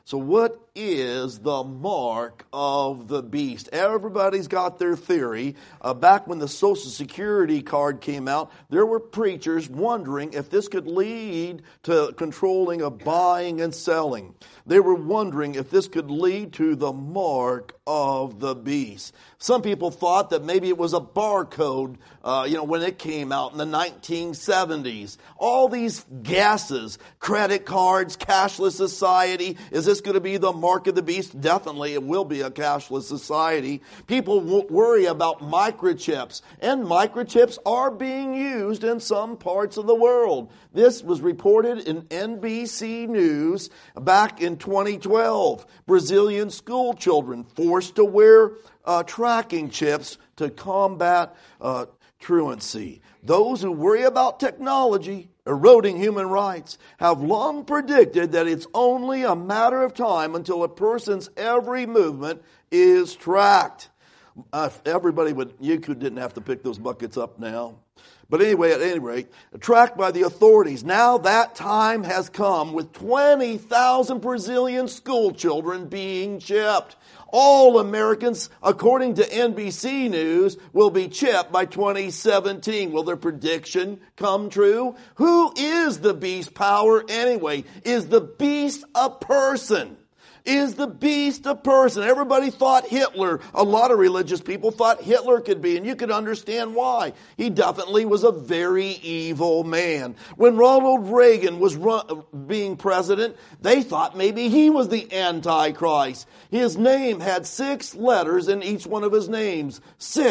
So what is the mark of the beast? Everybody's got their theory. Back when the Social Security card came out, there were preachers wondering if this could lead to controlling of buying and selling. They were wondering if this could lead to the mark of the beast. Some people thought that maybe it was a barcode, when it came out in the 1970s. All these guesses, credit cards, cashless society. Is this going to be the mark of the beast? Definitely it will be a cashless society. People won't worry about microchips. And microchips are being used in some parts of the world. This was reported in NBC News back in 2012. Brazilian school children forced to wear tracking chips to combat truancy. Those who worry about technology eroding human rights have long predicted that it's only a matter of time until a person's every movement is tracked. You didn't have to pick those buckets up now. But anyway, at any rate, tracked by the authorities. Now that time has come with 20,000 Brazilian school children being chipped. All Americans, according to NBC News, will be chipped by 2017. Will their prediction come true? Who is the beast power anyway? Is the beast a person? Is the beast a person? Everybody thought Hitler, a lot of religious people thought Hitler could be, and you could understand why. He definitely was a very evil man. When Ronald Reagan was being president, they thought maybe he was the Antichrist. His name had 6 letters in each one of his names.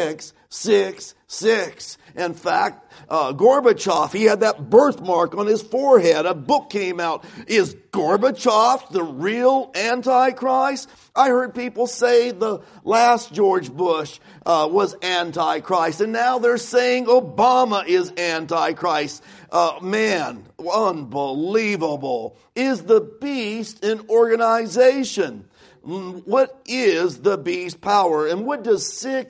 666. In fact, Gorbachev, he had that birthmark on his forehead. A book came out. Is Gorbachev the real Antichrist? I heard people say the last George Bush was Antichrist, and now they're saying Obama is Antichrist. Man, unbelievable. Is the beast an organization? What is the beast power? And what does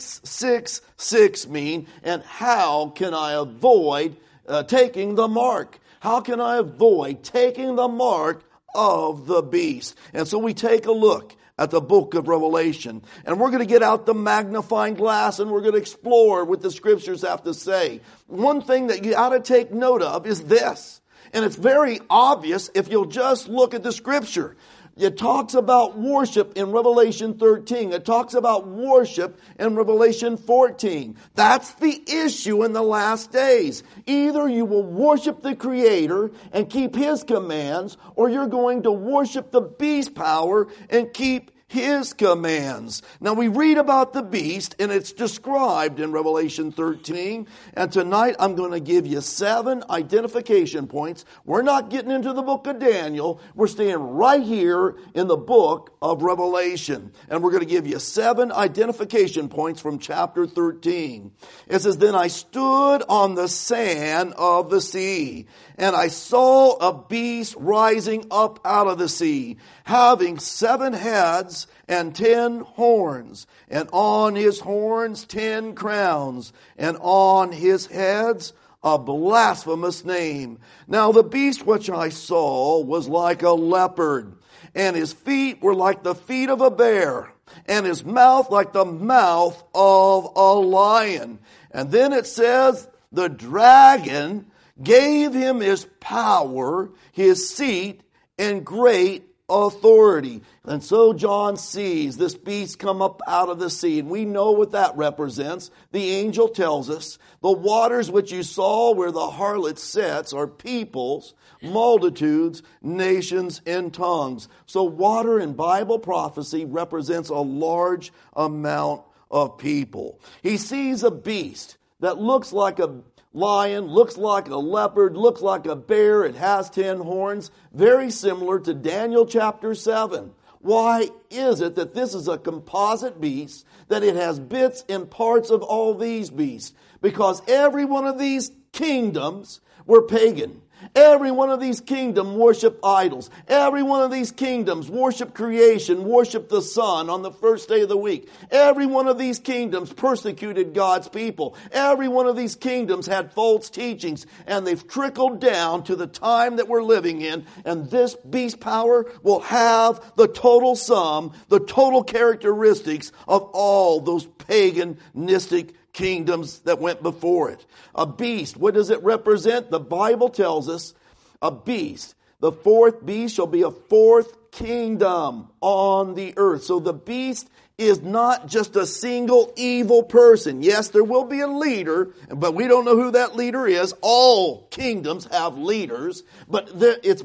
666 mean? And how can I avoid taking the mark? How can I avoid taking the mark of the beast? And so we take a look at the book of Revelation. And we're going to get out the magnifying glass and we're going to explore what the scriptures have to say. One thing that you ought to take note of is this. And it's very obvious if you'll just look at the scripture. It talks about worship in Revelation 13. It talks about worship in Revelation 14. That's the issue in the last days. Either you will worship the Creator and keep His commands, or you're going to worship the beast power and keep His commands. Now we read about the beast and it's described in Revelation 13. And tonight I'm going to give you 7 identification points. We're not getting into the book of Daniel. We're staying right here in the book of Revelation. And we're going to give you 7 identification points from chapter 13. It says, "Then I stood on the sand of the sea, and I saw a beast rising up out of the sea, having 7 heads and 10 horns, and on his horns 10 crowns, and on his heads a blasphemous name. Now the beast which I saw was like a leopard, and his feet were like the feet of a bear, and his mouth like the mouth of a lion." And then it says, "The dragon gave him his power, his seat, and great authority." And so John sees this beast come up out of the sea. And we know what that represents. The angel tells us, the waters which you saw where the harlot sits are peoples, multitudes, nations, and tongues. So water in Bible prophecy represents a large amount of people. He sees a beast that looks like a lion, looks like a leopard, looks like a bear. It has 10 horns, very similar to Daniel chapter 7. Why is it that this is a composite beast, that it has bits and parts of all these beasts? Because every one of these kingdoms were pagan. Every one of these kingdoms worship idols. Every one of these kingdoms worship creation, worship the sun on the first day of the week. Every one of these kingdoms persecuted God's people. Every one of these kingdoms had false teachings, and they've trickled down to the time that we're living in. And this beast power will have the total sum, the total characteristics of all those paganistic kingdoms that went before it. A beast, what does it represent? The Bible tells us a beast. The fourth beast shall be a fourth kingdom on the earth. So the beast is not just a single evil person. Yes, there will be a leader, but we don't know who that leader is. All kingdoms have leaders, but it's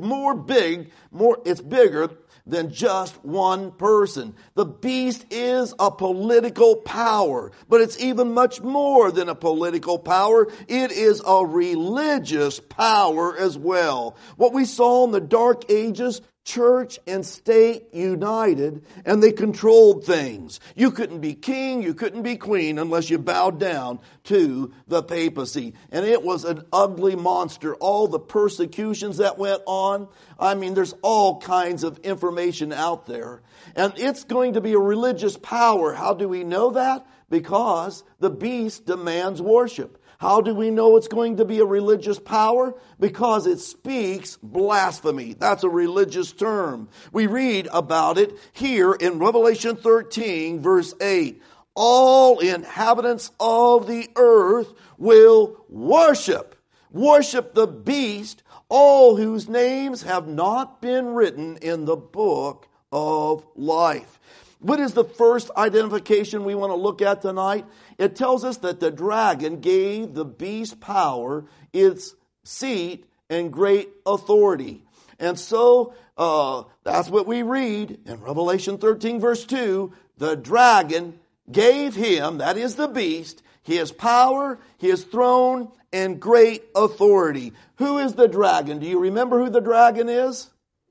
it's bigger than just one person. The beast is a political power, but it's even much more than a political power. It is a religious power as well. What we saw in the Dark Ages, church and state united, and they controlled things. You couldn't be king, you couldn't be queen unless you bowed down to the papacy. And it was an ugly monster. All the persecutions that went on. I mean, there's all kinds of information out there. And it's going to be a religious power. How do we know that? Because the beast demands worship. How do we know it's going to be a religious power? Because it speaks blasphemy. That's a religious term. We read about it here in Revelation 13, verse 8. All inhabitants of the earth will worship the beast, all whose names have not been written in the book of life. What is the first identification we want to look at tonight? It tells us that the dragon gave the beast power, its seat, and great authority. And so that's what we read in Revelation 13, verse 2. The dragon gave him, that is the beast, his power, his throne, and great authority. Who is the dragon? Do you remember who the dragon is?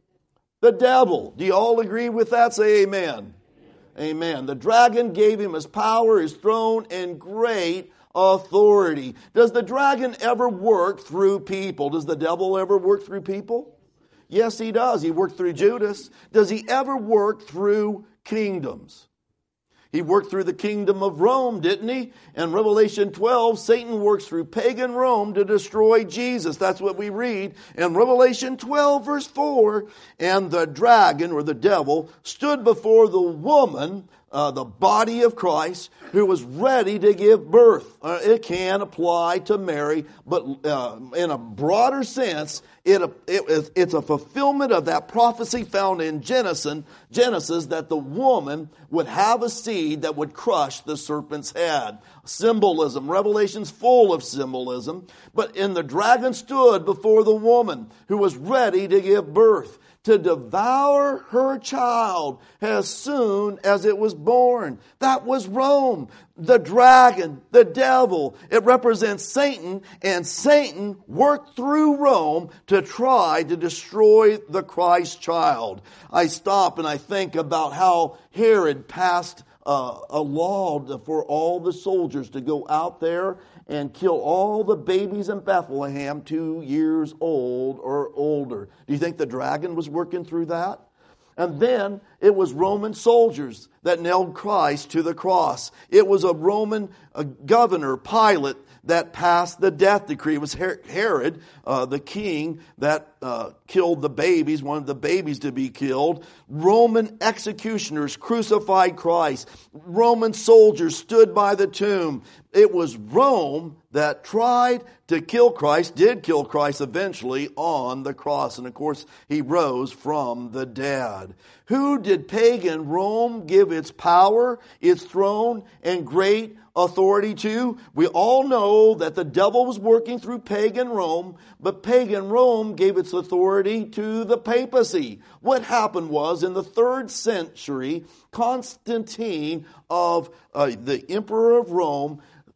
The devil. Do you all agree with that? Say amen. Amen. The dragon gave him his power, his throne, and great authority. Does the dragon ever work through people? Does the devil ever work through people? Yes, he does. He worked through Judas. Does he ever work through kingdoms? He worked through the kingdom of Rome, didn't he? In Revelation 12, Satan works through pagan Rome to destroy Jesus. That's what we read in Revelation 12, verse 4. And the dragon, or the devil, stood before the woman, the body of Christ, who was ready to give birth. It can apply to Mary, but in a broader sense, it's a fulfillment of that prophecy found in Genesis that the woman would have a seed that would crush the serpent's head. Symbolism. Revelation's full of symbolism. But the dragon stood before the woman who was ready to give birth, to devour her child as soon as it was born. That was Rome. The dragon, the devil, it represents Satan, and Satan worked through Rome to try to destroy the Christ child. I stop and I think about how Herod passed a law for all the soldiers to go out there and kill all the babies in Bethlehem 2 years old or older. Do you think the dragon was working through that? And then it was Roman soldiers that nailed Christ to the cross. It was a Roman governor, Pilate, that passed the death decree. It was Herod, the king, that killed the babies, wanted the babies to be killed. Roman executioners crucified Christ. Roman soldiers stood by the tomb. It was Rome that tried to kill Christ, did kill Christ eventually on the cross. And of course, he rose from the dead. Who did pagan Rome give its power, its throne, and great authority to? We all know that the devil was working through pagan Rome, but pagan Rome gave its authority to the papacy. What happened was, in the 3rd century, Constantine, of the emperor of Rome,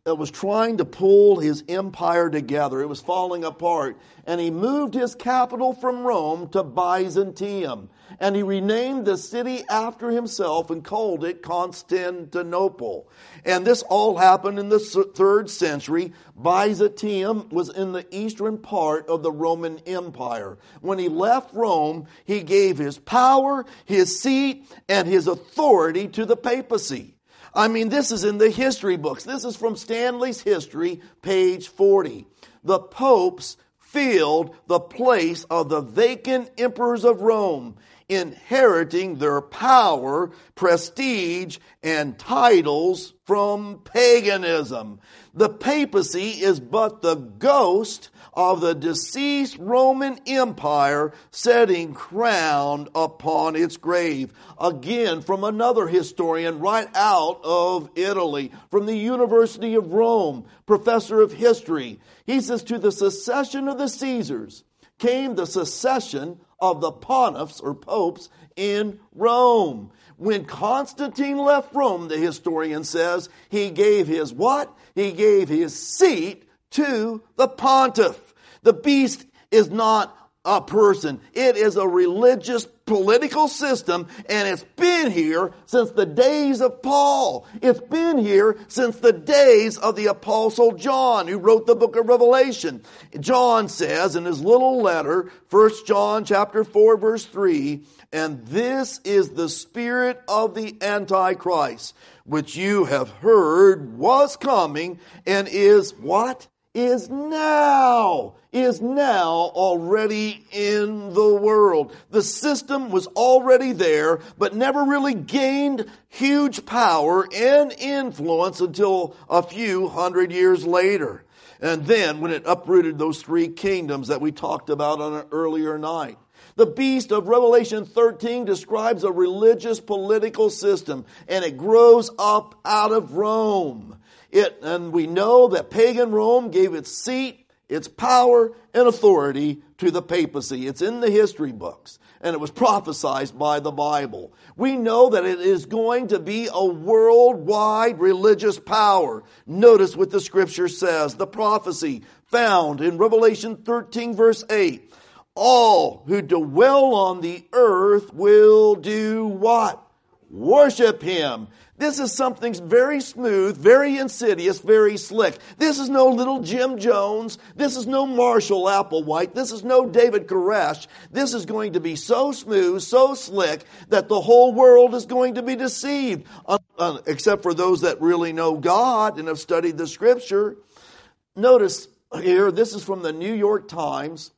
was trying to pull his empire together. It was falling apart. And he moved his capital from Rome to Byzantium. And he renamed the city after himself and called it Constantinople. And this all happened in the 3rd century. Byzantium was in the eastern part of the Roman Empire. When he left Rome, he gave his power, his seat, and his authority to the papacy. I mean, this is in the history books. This is from Stanley's History, page 40. The popes filled the place of the vacant emperors of Rome, inheriting their power, prestige, and titles from paganism. The papacy is but the ghost of the deceased Roman Empire setting crown upon its grave. Again, from another historian right out of Italy, from the University of Rome, professor of history. He says, to the succession of the Caesars came the succession of the pontiffs or popes in Rome. When Constantine left Rome, the historian says, he gave his what? He gave his seat to the pontiff. The beast is not a person. It is a religious political system, and it's been here since the days of Paul. It's been here since the days of the Apostle John, who wrote the book of Revelation. John says in his little letter, 1 John chapter 4, verse 3, and this is the spirit of the Antichrist, which you have heard was coming and is what? Is now already in the world. The system was already there, but never really gained huge power and influence until a few hundred years later. And then when it uprooted those 3 kingdoms that we talked about on an earlier night. The beast of Revelation 13 describes a religious political system, and it grows up out of Rome. And we know that pagan Rome gave its seat, its power, and authority to the papacy. It's in the history books, and it was prophesied by the Bible. We know that it is going to be a worldwide religious power. Notice what the scripture says, the prophecy found in Revelation 13, verse 8. All who dwell on the earth will do what? Worship him. This is something very smooth, very insidious, very slick. This is no little Jim Jones. This is no Marshall Applewhite. This is no David Koresh. This is going to be so smooth, so slick, that the whole world is going to be deceived, except for those that really know God and have studied the scripture. Notice here, this is from the New York Times.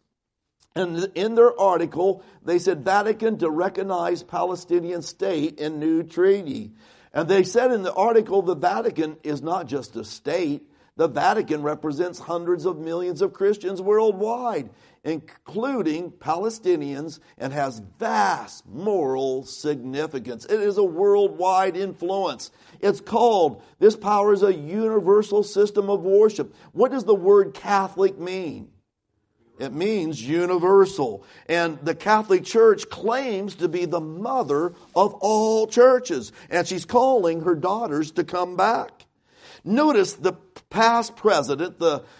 And in their article, they said Vatican to recognize Palestinian state in new treaty. And they said in the article, the Vatican is not just a state. The Vatican represents hundreds of millions of Christians worldwide, including Palestinians, and has vast moral significance. It is a worldwide influence. It's called, this power is a universal system of worship. What does the word Catholic mean? It means universal. And the Catholic Church claims to be the mother of all churches. And she's calling her daughters to come back. Notice the past president,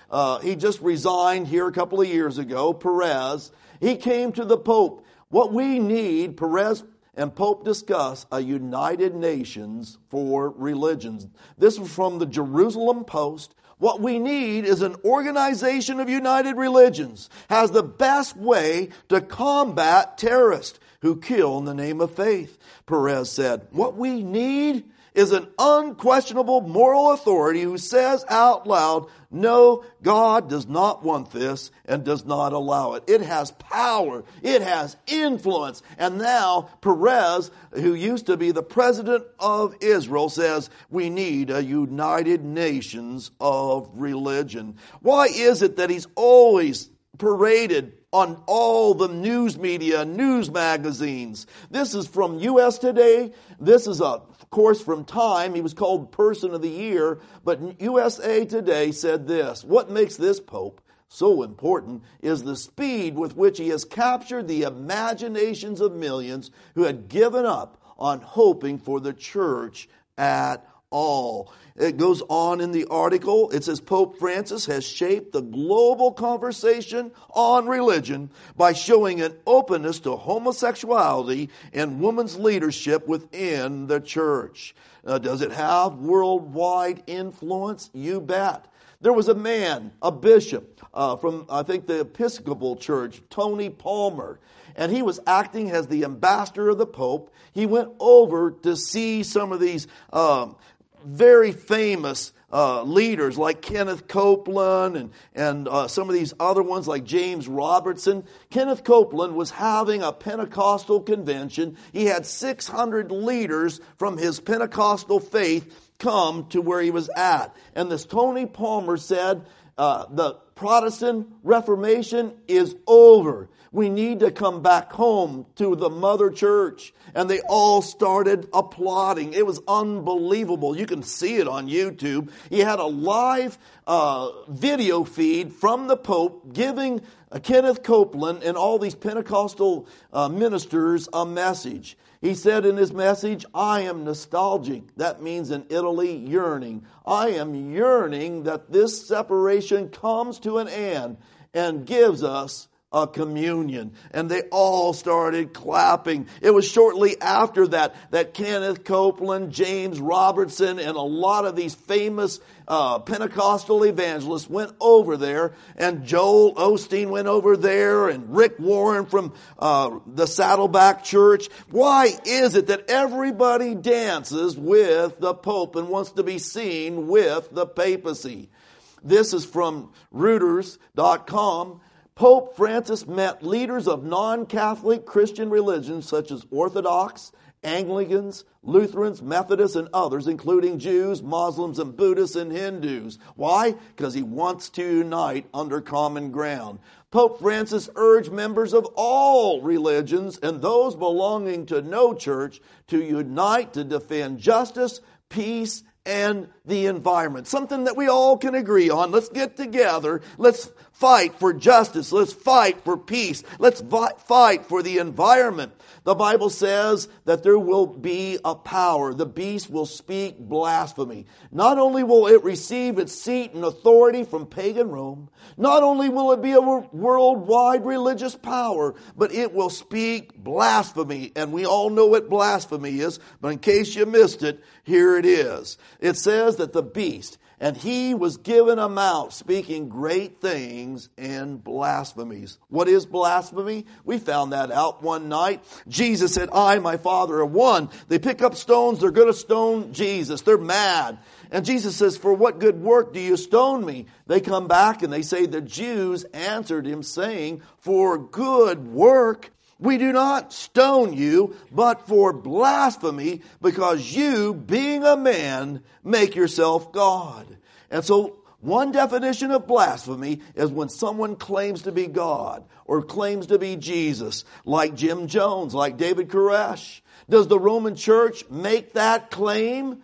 he just resigned here a couple of years ago, Perez. He came to the Pope. What we need, Perez and Pope discuss a United Nations for religions. This was from the Jerusalem Post. What we need is an organization of united religions, has the best way to combat terrorists who kill in the name of faith. Perez said, what we need is an unquestionable moral authority who says out loud, no, God does not want this and does not allow it. It has power. It has influence. And now Perez, who used to be the president of Israel, says we need a United Nations of religion. Why is it that he's always paraded on all the news media, news magazines? This is from U.S. Today. This is of course from Time. He was called Person of the Year. But USA Today said this: what makes this Pope so important is the speed with which he has captured the imaginations of millions who had given up on hoping for the church at all. It goes on in the article. It says Pope Francis has shaped the global conversation on religion by showing an openness to homosexuality and women's leadership within the church. Does it have worldwide influence? You bet. There was a man, a bishop from, I think, the Episcopal Church, Tony Palmer, and he was acting as the ambassador of the Pope. He went over to see some of these very famous leaders like Kenneth Copeland and some of these other ones like James Robertson. Kenneth Copeland was having a Pentecostal convention. He had 600 leaders from his Pentecostal faith come to where he was at. And this Tony Palmer said, the Protestant Reformation is over. We need to come back home to the mother church. And they all started applauding. It was unbelievable. You can see it on YouTube. He had a live video feed from the Pope giving Kenneth Copeland and all these Pentecostal ministers a message. He said in his message, I am nostalgic. That means in Italy, yearning. I am yearning that this separation comes to an end and gives us a communion. And they all started clapping. It was shortly after that Kenneth Copeland, James Robertson, and a lot of these famous Pentecostal evangelists went over there, and Joel Osteen went over there, and Rick Warren from the Saddleback Church. Why is it that everybody dances with the Pope and wants to be seen with the papacy? This is from Reuters.com. Pope Francis met leaders of non-Catholic Christian religions such as Orthodox, Anglicans, Lutherans, Methodists, and others, including Jews, Muslims, and Buddhists and Hindus. Why? Because he wants to unite under common ground. Pope Francis urged members of all religions and those belonging to no church to unite to defend justice, peace, and the environment. Something that we all can agree on. Let's get together. Let's fight for justice. Let's fight for peace. Let's fight for the environment. The Bible says that there will be a power. The beast will speak blasphemy. Not only will it receive its seat and authority from pagan Rome, not only will it be a worldwide religious power, but it will speak blasphemy. And we all know what blasphemy is, but in case you missed it, here it is. It says that the beast, and he was given a mouth speaking great things and blasphemies. What is blasphemy? We found that out one night. Jesus said, I and my Father are one. They pick up stones. They're going to stone Jesus. They're mad. And Jesus says, for what good work do you stone me? They come back and they say, the Jews answered him saying, for good work. We do not stone you, but for blasphemy, because you, being a man, make yourself God. And so, one definition of blasphemy is when someone claims to be God or claims to be Jesus, like Jim Jones, like David Koresh. Does the Roman Church make that claim?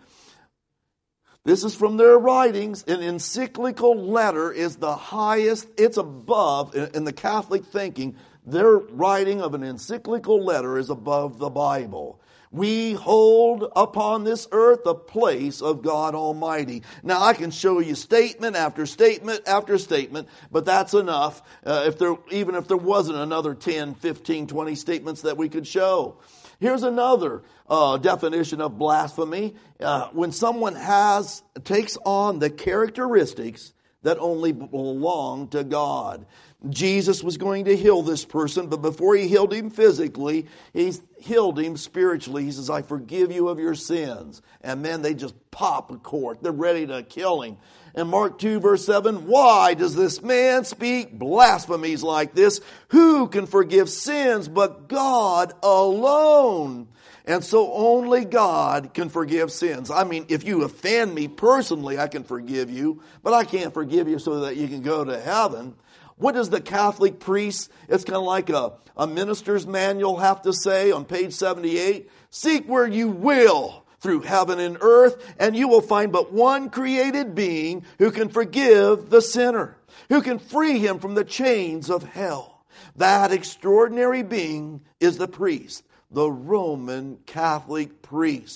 This is from their writings. An encyclical letter is the highest, it's above, in the Catholic thinking, their writing of an encyclical letter is above the Bible. We hold upon this earth the place of God Almighty. Now I can show you statement after statement after statement, but that's enough. Even if there wasn't another 10, 15, 20 statements that we could show. Here's another definition of blasphemy. When someone takes on the characteristics that only belong to God. Jesus was going to heal this person, but before he healed him physically, he healed him spiritually. He says, I forgive you of your sins. And then they just pop a cork. They're ready to kill him. In Mark 2 verse 7, why does this man speak blasphemies like this? Who can forgive sins but God alone? And so only God can forgive sins. I mean, if you offend me personally, I can forgive you, but I can't forgive you so that you can go to heaven. What does the Catholic priest, it's kind of like a minister's manual, have to say on page 78? Seek where you will through heaven and earth, and you will find but one created being who can forgive the sinner, who can free him from the chains of hell. That extraordinary being is the priest, the Roman Catholic priest.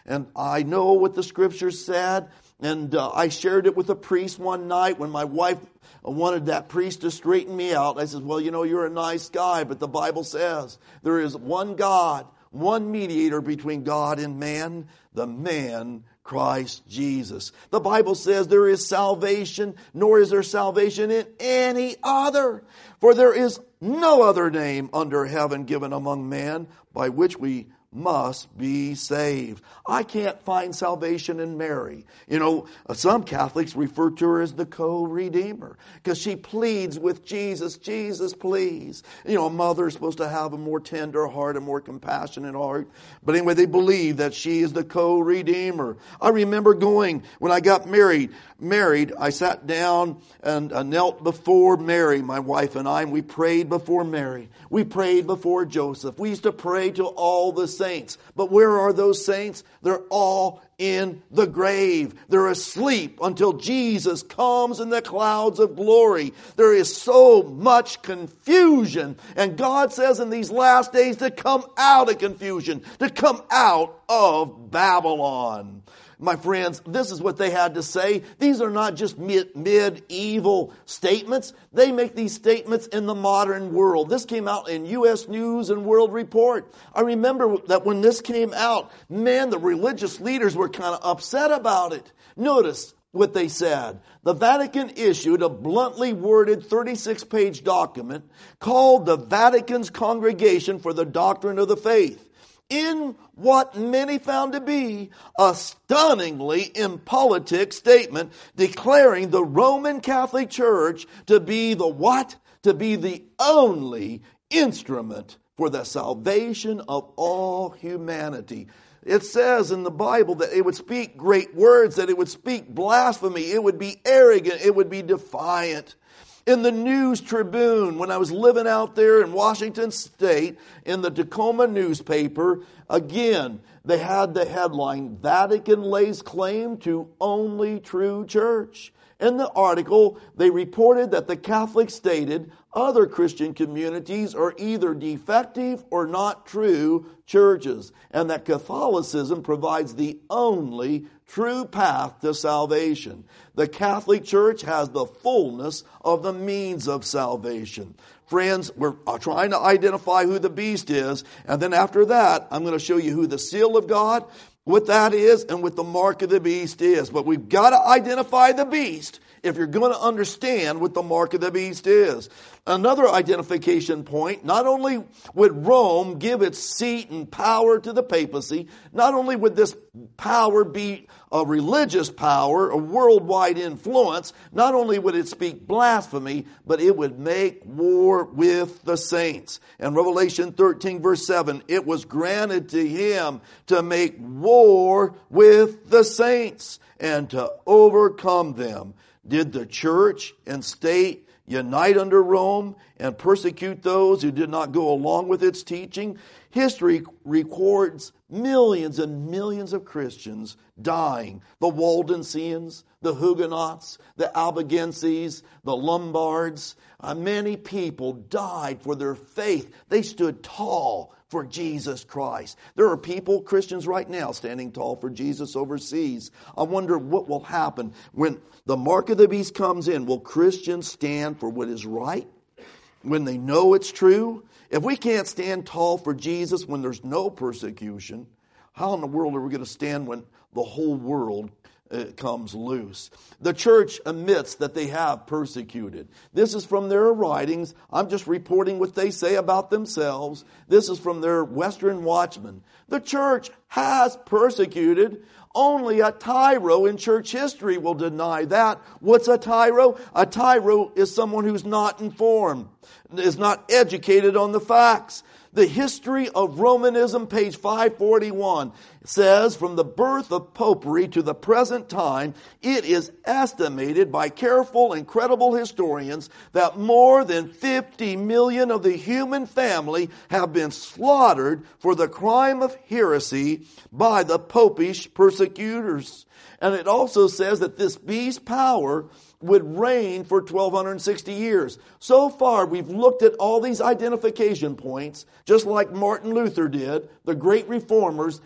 And I know what the Scripture said. And I shared it with a priest one night when my wife wanted that priest to straighten me out. I said, well, you're a nice guy, but the Bible says there is one God, one mediator between God and man, the man Christ Jesus. The Bible says there is salvation, nor is there salvation in any other. For there is no other name under heaven given among men by which we must be saved. I can't find salvation in Mary. Some Catholics refer to her as the co-redeemer because she pleads with Jesus, Jesus, please. A mother is supposed to have a more tender heart, a more compassionate heart. But anyway, they believe that she is the co-redeemer. I remember when I got married, I sat down and knelt before Mary, my wife and I, and we prayed before Mary. We prayed before Joseph. We used to pray to all the saints. But where are those saints? They're all in the grave. They're asleep until Jesus comes in the clouds of glory. There is so much confusion. And God says in these last days to come out of confusion, to come out of Babylon. My friends, this is what they had to say. These are not just medieval statements. They make these statements in the modern world. This came out in U.S. News and World Report. I remember that when this came out, the religious leaders were kind of upset about it. Notice what they said. The Vatican issued a bluntly worded 36-page document called the Vatican's Congregation for the Doctrine of the Faith, in what many found to be a stunningly impolitic statement declaring the Roman Catholic Church to be the what? To be the only instrument for the salvation of all humanity. It says in the Bible that it would speak great words, that it would speak blasphemy, it would be arrogant, it would be defiant. In the News Tribune, when I was living out there in Washington State, in the Tacoma newspaper, again, they had the headline, Vatican lays claim to only true church. In the article, they reported that the Catholics stated other Christian communities are either defective or not true churches, and that Catholicism provides the only true path to salvation. The Catholic Church has the fullness of the means of salvation. Friends, we're trying to identify who the beast is, and then after that, I'm going to show you who the seal of God, what that is, and what the mark of the beast is. But we've got to identify the beast if you're going to understand what the mark of the beast is. Another identification point, not only would Rome give its seat and power to the papacy, not only would this power be a religious power, a worldwide influence, not only would it speak blasphemy, but it would make war with the saints. In Revelation 13 verse 7, it was granted to him to make war with the saints and to overcome them. Did the church and state unite under Rome and persecute those who did not go along with its teaching? History records millions and millions of Christians dying. The Waldensians, the Huguenots, the Albigenses, the Lombards. Many people died for their faith. They stood tall for Jesus Christ. There are people, Christians right now, standing tall for Jesus overseas. I wonder what will happen when the mark of the beast comes in. Will Christians stand for what is right when they know it's true? If we can't stand tall for Jesus when there's no persecution, how in the world are we going to stand when the whole world comes loose? The church admits that they have persecuted. This is from their writings. I'm just reporting what they say about themselves. This is from their Western Watchman. The church has persecuted. Only a tyro in church history will deny that. What's a tyro? A tyro is someone who's not informed, is not educated on the facts. The History of Romanism, page 541, says, from the birth of popery to the present time, it is estimated by careful and credible historians that more than 50 million of the human family have been slaughtered for the crime of heresy by the popish persecutors. And it also says that this beast power would reign for 1,260 years. So far, we've looked at all these identification points, just like Martin Luther did, the great reformers, at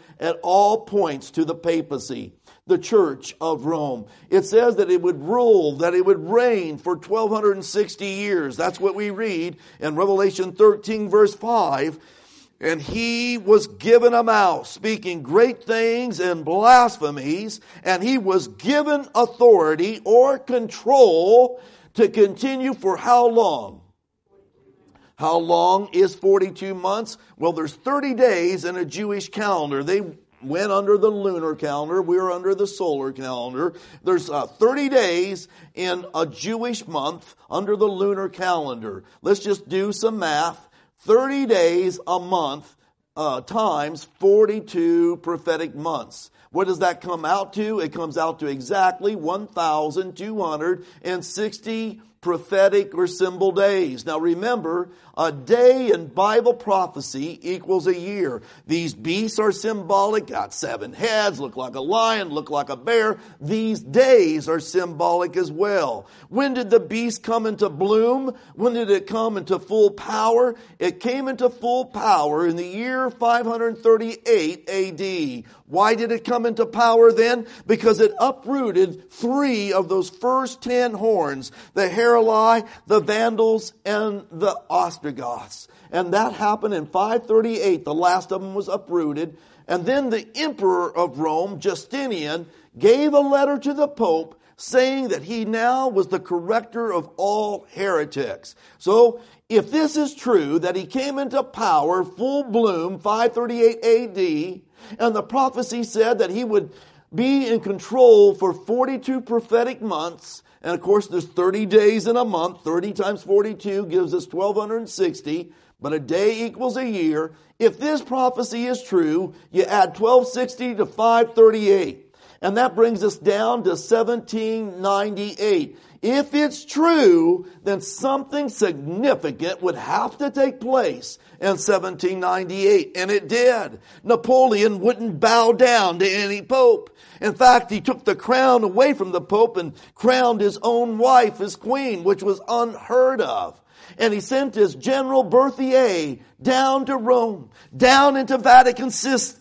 all points to the papacy, the Church of Rome. It says that it would rule, that it would reign for 1260 years. That's what we read in Revelation 13 verse 5. And he was given a mouth, speaking great things and blasphemies, and he was given authority or control to continue for how long? How long is 42 months? Well, there's 30 days in a Jewish calendar. They went under the lunar calendar. We're under the solar calendar. There's 30 days in a Jewish month under the lunar calendar. Let's just do some math. 30 days a month times 42 prophetic months. What does that come out to? It comes out to exactly 1,260 prophetic or symbol days. Now remember, a day in Bible prophecy equals a year. These beasts are symbolic, got 7 heads, look like a lion, look like a bear. These days are symbolic as well. When did the beast come into bloom? When did it come into full power? It came into full power in the year 538 AD. Why did it come into power then? Because it uprooted 3 of those first 10 horns, the Heruli, the Vandals, and the Ostrogoths. And that happened in 538. The last of them was uprooted. And then the emperor of Rome, Justinian, gave a letter to the Pope saying that he now was the corrector of all heretics. So, if this is true, that he came into power, full bloom, 538 AD, and the prophecy said that he would be in control for 42 prophetic months. And of course, there's 30 days in a month. 30 times 42 gives us 1,260. But a day equals a year. If this prophecy is true, you add 1,260 to 538. And that brings us down to 1798. If it's true, then something significant would have to take place in 1798. And it did. Napoleon wouldn't bow down to any pope. In fact, he took the crown away from the pope and crowned his own wife as queen, which was unheard of. And he sent his General Berthier down to Rome, down into Vatican City,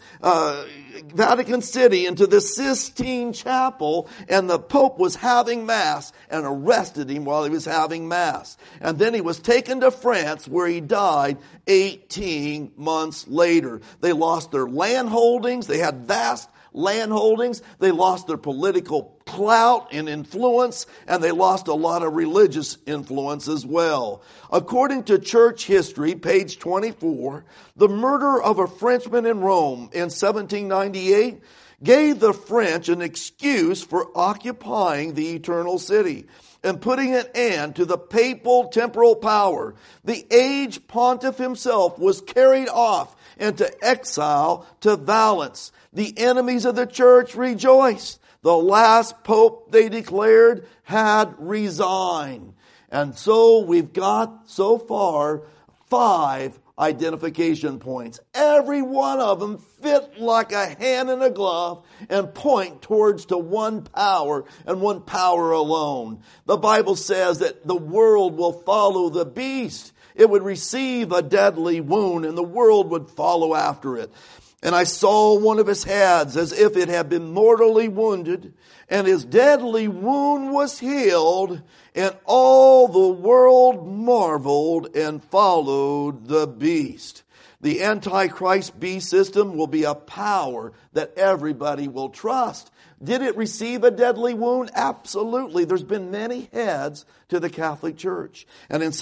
into the Sistine Chapel, and the Pope was having Mass and arrested him while he was having Mass. And then he was taken to France where he died 18 months later. They lost their land holdings. They had vast land holdings. They lost their political clout and influence, and they lost a lot of religious influence as well. According to church history, page 24, the murder of a Frenchman in Rome in 1798 gave the French an excuse for occupying the eternal city and putting an end to the papal temporal power. The aged pontiff himself was carried off into exile to Valence. The enemies of the church rejoiced. The last pope, they declared, had resigned. And so we've got so far 5 identification points. Every one of them fit like a hand in a glove and point towards to one power and one power alone. The Bible says that the world will follow the beast. It would receive a deadly wound and the world would follow after it. And I saw one of his heads as if it had been mortally wounded, and his deadly wound was healed, and all the world marveled and followed the beast. The Antichrist beast system will be a power that everybody will trust. Did it receive a deadly wound? Absolutely. There's been many heads to the Catholic Church. And in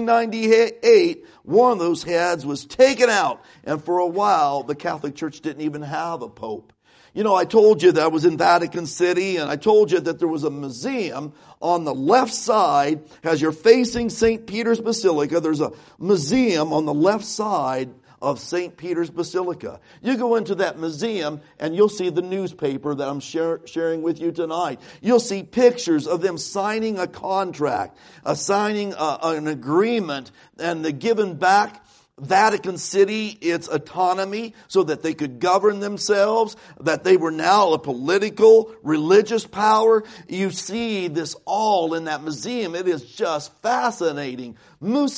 1798, one of those heads was taken out. And for a while, the Catholic Church didn't even have a pope. You know, I told you that I was in Vatican City, and I told you that there was a museum on the left side. As you're facing St. Peter's Basilica, there's a museum on the left side of St. Peter's Basilica. You go into that museum and you'll see the newspaper that I'm sharing with you tonight. You'll see pictures of them signing a contract, signing an agreement, and the giving back Vatican City its autonomy so that they could govern themselves, that they were now a political, religious power. You see this all in that museum. It is just fascinating.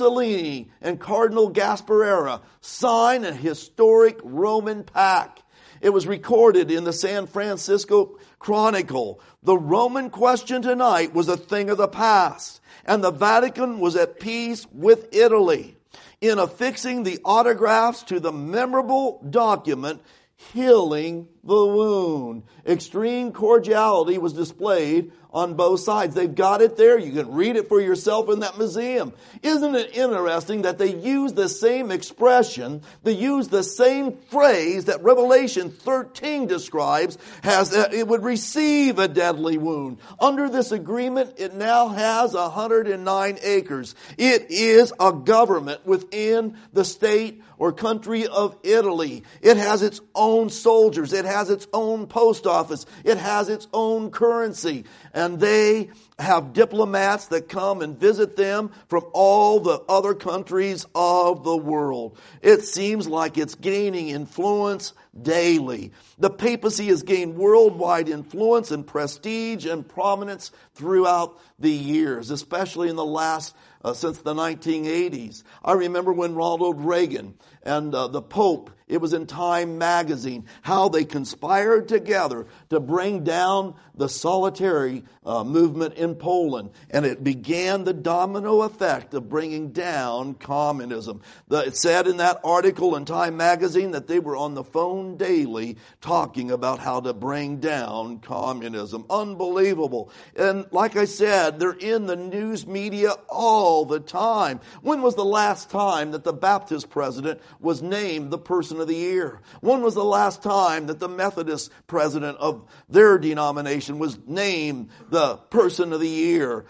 Mussolini and Cardinal Gasparilla sign a historic Roman pact. It was recorded in the San Francisco Chronicle. The Roman question tonight was a thing of the past, and the Vatican was at peace with Italy. In affixing the autographs to the memorable document, healing the wound, extreme cordiality was displayed on both sides. They've got it there. You can read it for yourself in that museum. Isn't it interesting that they use the same expression, they use the same phrase that Revelation 13 describes as it would receive a deadly wound. Under this agreement, it now has 109 acres. It is a government within the state or country of Italy. It has its own soldiers. It has its own post office. It has its own currency. And they have diplomats that come and visit them from all the other countries of the world. It seems like it's gaining influence daily. The papacy has gained worldwide influence and prestige and prominence throughout the years, especially in the last since the 1980s. I remember when Ronald Reagan and the Pope, it was in Time magazine, how they conspired together to bring down the solitary movement in Poland. And it began the domino effect of bringing down communism. It said in that article in Time magazine that they were on the phone daily talking about how to bring down communism. Unbelievable. And like I said, they're in the news media all the time. When was the last time that the Baptist president was named the person of the year? When was the last time that the Methodist president of their denomination was named the person of the year?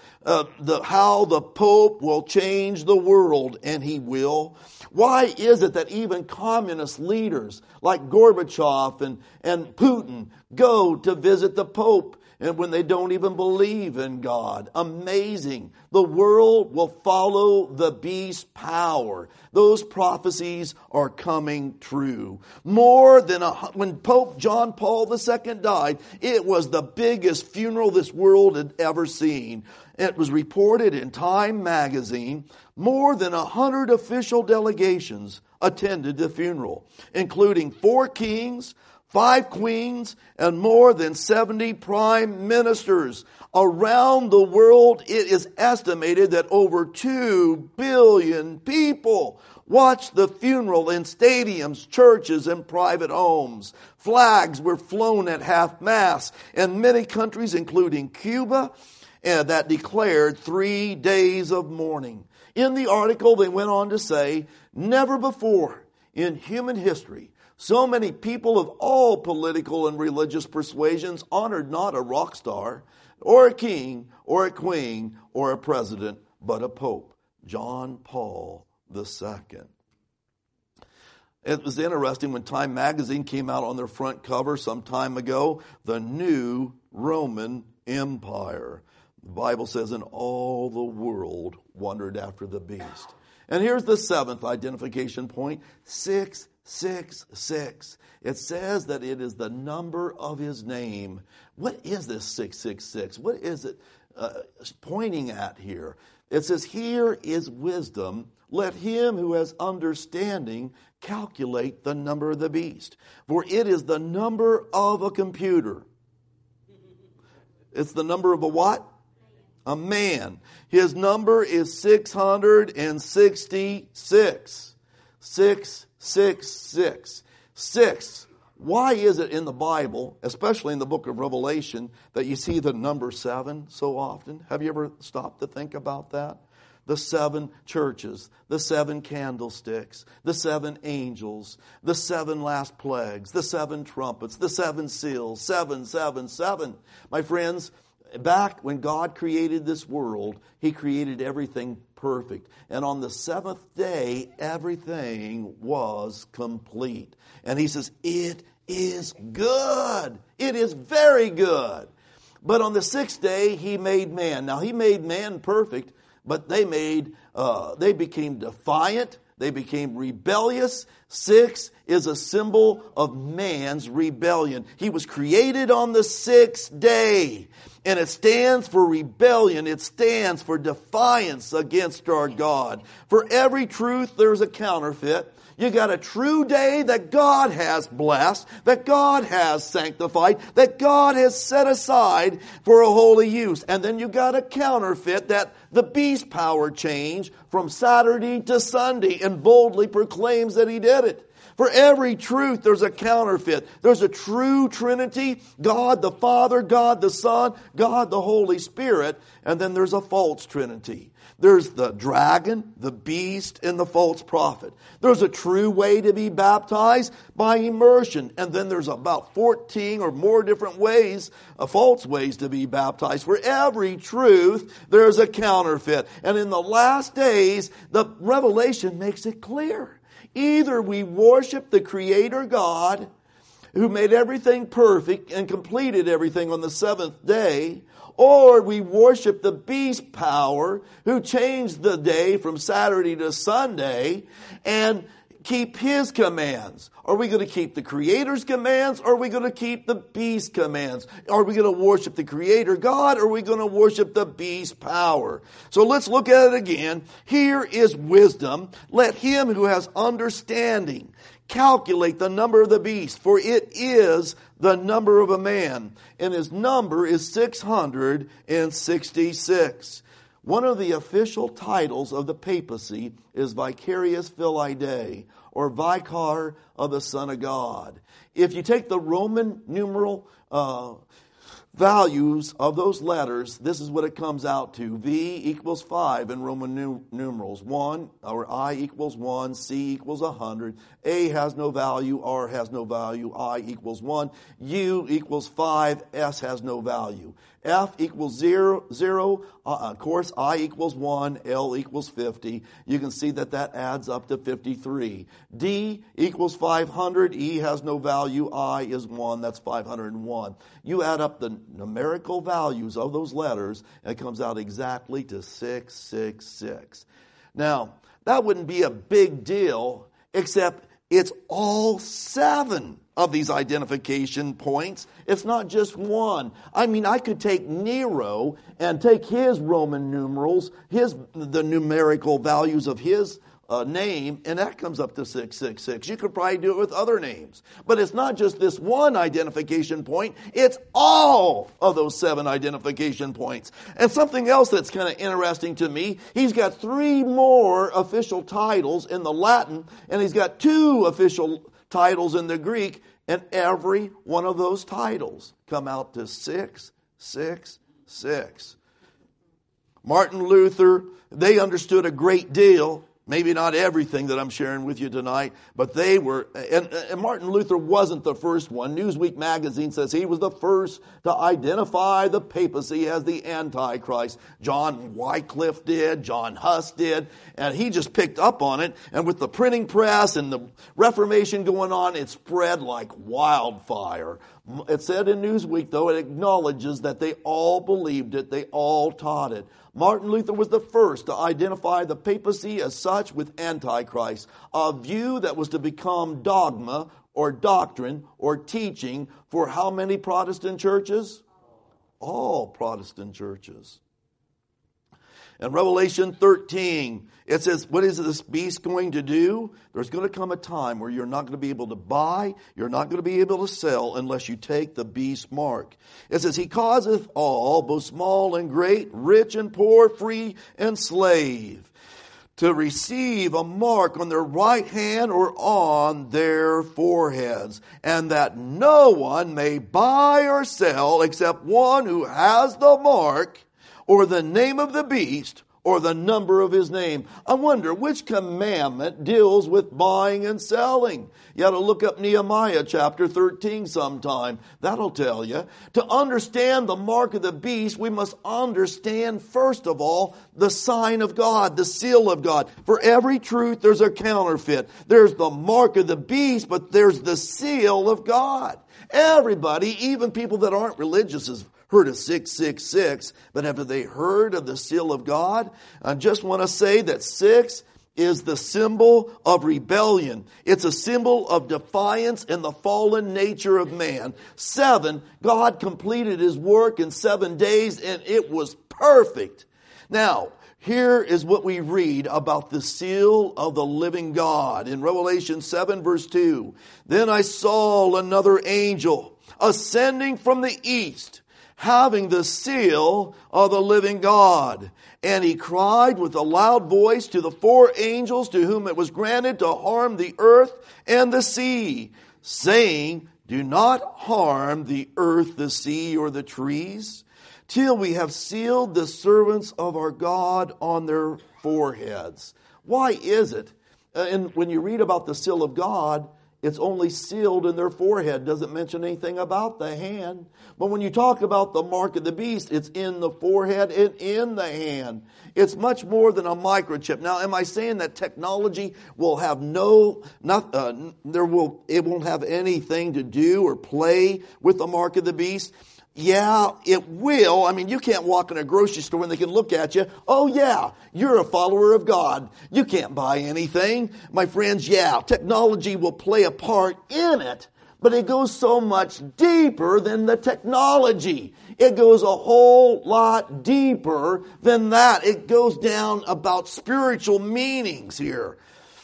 How the Pope will change the world, and he will. Why is it that even communist leaders like Gorbachev and Putin go to visit the Pope and when they don't even believe in God? Amazing. The world will follow the beast's power. Those prophecies are coming true. When Pope John Paul II died, it was the biggest funeral this world had ever seen. It was reported in Time magazine. More than 100 official delegations attended the funeral, including 4 kings, 5 queens, and more than 70 prime ministers. Around the world, it is estimated that over 2 billion people watched the funeral in stadiums, churches, and private homes. Flags were flown at half-mast in many countries, including Cuba, that declared 3 days of mourning. In the article, they went on to say, never before in human history so many people of all political and religious persuasions honored not a rock star, or a king, or a queen, or a president, but a pope, John Paul II. It was interesting when Time magazine came out on their front cover some time ago, the new Roman Empire. The Bible says, and all the world wondered after the beast. And here's the 7th identification point, 666. It says that it is the number of his name. What is this 666? What is it pointing at here? It says, here is wisdom. Let him who has understanding calculate the number of the beast. For it is the number of a computer. It's the number of a what? A man. His number is 666. 666. 6. Why is it in the Bible, especially in the book of Revelation, that you see the number 7 so often? Have you ever stopped to think about that? The 7 churches, the 7 candlesticks, the 7 angels, the 7 last plagues, the 7 trumpets, the 7 seals, 7, 7, 7. My friends, back when God created this world, He created everything perfect. And on the 7th day, everything was complete. And He says, it is good. It is very good. But on the 6th day, He made man. Now, He made man perfect, but they became defiant. They became rebellious. 6 is a symbol of man's rebellion. He was created on the 6th day. And it stands for rebellion. It stands for defiance against our God. For every truth, there's a counterfeit. You got a true day that God has blessed, that God has sanctified, that God has set aside for a holy use. And then you got a counterfeit that the beast power changed from Saturday to Sunday and boldly proclaims that he did it. For every truth, there's a counterfeit. There's a true Trinity, God the Father, God the Son, God the Holy Spirit, and then there's a false Trinity. There's the dragon, the beast, and the false prophet. There's a true way to be baptized by immersion, and then there's about 14 or more different ways, false ways to be baptized. For every truth, there's a counterfeit. And in the last days, the Revelation makes it clear. Either we worship the Creator God, who made everything perfect and completed everything on the seventh day, or we worship the beast power, who changed the day from Saturday to Sunday, and keep his commands. Are we going to keep the Creator's commands, or are we going to keep the beast commands? Are we going to worship the Creator God, or are we going to worship the beast power? So let's look at it again. Here is wisdom. Let him who has understanding calculate the number of the beast, for it is the number of a man, and his number is 666. One of the official titles of the papacy is Vicarius Filii, or Vicar of the Son of God. If you take the Roman numeral values of those letters, this is what it comes out to. V equals 5 in Roman numerals. 1, or I equals 1, C equals 100. A has no value, R has no value, I equals 1. U equals 5, S has no value. F equals 0, of course, I equals 1, L equals 50. You can see that adds up to 53. D equals 500, E has no value, I is 1, that's 501. You add up the numerical values of those letters, and it comes out exactly to 666. Now, that wouldn't be a big deal, except it's all 7 of these identification points. It's not just one. I mean, I could take Nero and take his Roman numerals, the numerical values of his name, and that comes up to 666. You could probably do it with other names. But it's not just this one identification point. It's all of those 7 identification points. And something else that's kind of interesting to me, he's got 3 more official titles in the Latin, and he's got 2 official titles in the Greek, and every one of those titles come out to 666. Martin Luther, they understood a great deal. Maybe not everything that I'm sharing with you tonight, but they were, and Martin Luther wasn't the first one. Newsweek magazine says he was the first to identify the papacy as the Antichrist. John Wycliffe did, John Huss did, and he just picked up on it. And with the printing press and the Reformation going on, it spread like wildfire. It said in Newsweek, though, it acknowledges that they all believed it, they all taught it. Martin Luther was the first to identify the papacy as such with Antichrist, a view that was to become dogma or doctrine or teaching for how many Protestant churches? All Protestant churches. In Revelation 13, it says, what is this beast going to do? There's going to come a time where you're not going to be able to buy, you're not going to be able to sell unless you take the beast mark. It says, he causeth all, both small and great, rich and poor, free and slave, to receive a mark on their right hand or on their foreheads, and that no one may buy or sell except one who has the mark, or the name of the beast, or the number of his name. I wonder which commandment deals with buying and selling. You ought to look up Nehemiah chapter 13 sometime. That'll tell you. To understand the mark of the beast, we must understand, first of all, the sign of God, the seal of God. For every truth, there's a counterfeit. There's the mark of the beast, but there's the seal of God. Everybody, even people that aren't religious, is heard of 666, but have they heard of the seal of God? I just want to say that 6 is the symbol of rebellion. It's a symbol of defiance in the fallen nature of man. 7, God completed his work in 7 days, and it was perfect. Now, Here is what we read about the seal of the living God. In Revelation 7 verse 2, then I saw another angel ascending from the east, having the seal of the living God. And he cried with a loud voice to the four angels to whom it was granted to harm the earth and the sea, saying, do not harm the earth, the sea, or the trees, till we have sealed the servants of our God on their foreheads. Why is it? And when you read about the seal of God, it's only sealed in their forehead. Doesn't mention anything about the hand. But when you talk about the mark of the beast, it's in the forehead and in the hand. It's much more than a microchip. Now, am I saying that technology will have it won't have anything to do or play with the mark of the beast? Yeah, it will. I mean, you can't walk in a grocery store and they can look at you. Oh yeah, you're a follower of God. You can't buy anything. My friends, yeah, technology will play a part in it, but it goes so much deeper than the technology. It goes a whole lot deeper than that. It goes down about spiritual meanings here.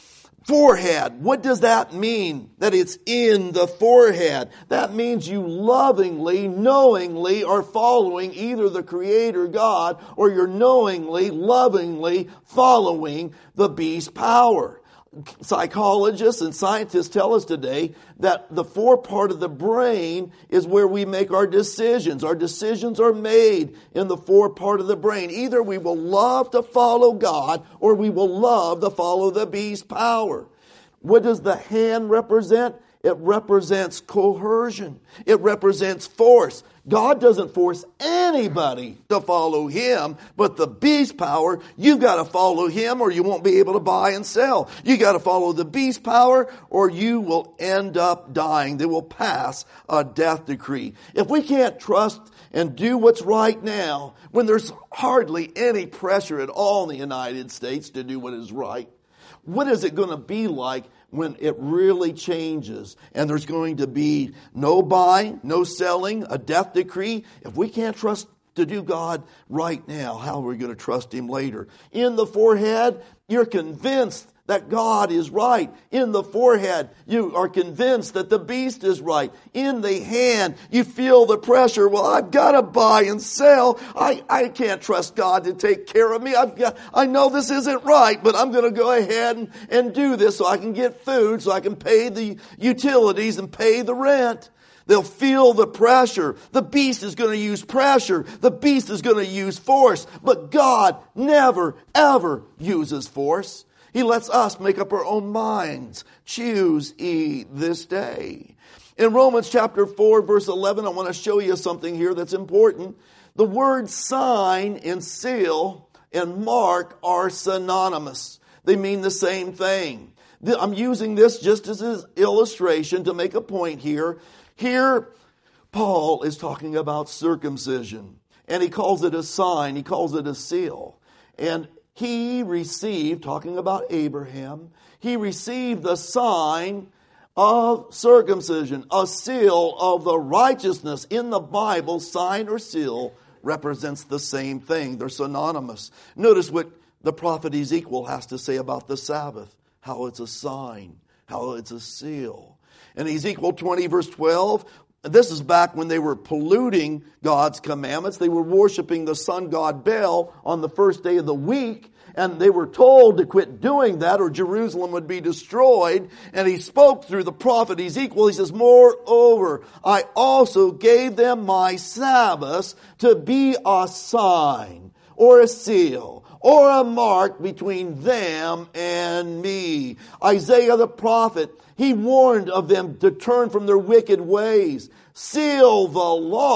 Forehead. What does that mean? That it's in the forehead. That means you lovingly, knowingly are following either the Creator God or you're knowingly, lovingly following the beast's power. Psychologists and scientists tell us today that the forepart of the brain is where we make our decisions. Our decisions are made in the forepart of the brain. Either we will love to follow God or we will love to follow the beast's power. What does the hand represent? It represents coercion. It represents force. God doesn't force anybody to follow Him, but the beast power, you've got to follow Him or you won't be able to buy and sell. You got to follow the beast power or you will end up dying. They will pass a death decree. If we can't trust and do what's right now, when there's hardly any pressure at all in the United States to do what is right, what is it going to be like when it really changes and there's going to be no buying, no selling, a death decree? If we can't trust to do God right now, how are we going to trust Him later? In the forehead, you're convinced that God is right. In the forehead, you are convinced that the beast is right. In the hand, you feel the pressure. Well, I've got to buy and sell. I can't trust God to take care of me. I know this isn't right, but I'm going to go ahead and do this so I can get food, so I can pay the utilities and pay the rent. They'll feel the pressure. The beast is going to use pressure. The beast is going to use force. But God never, ever uses force. He lets us make up our own minds. Choose ye this day. In Romans chapter 4, verse 11, I want to show you something here that's important. The words sign and seal and mark are synonymous. They mean the same thing. I'm using this just as an illustration to make a point here. Here, Paul is talking about circumcision, and he calls it a sign. He calls it a seal. And he received, talking about Abraham, he received the sign of circumcision, a seal of the righteousness. In the Bible, sign or seal represents the same thing. They're synonymous. Notice what the prophet Ezekiel has to say about the Sabbath, how it's a sign, how it's a seal. In Ezekiel 20, verse 12, this is back when they were polluting God's commandments. They were worshiping the sun god Baal on the first day of the week. And they were told to quit doing that or Jerusalem would be destroyed. And he spoke through the prophet Ezekiel. He says, moreover, I also gave them my Sabbaths to be a sign or a seal or a mark between them and me. Isaiah the prophet, he warned of them to turn from their wicked ways. Seal the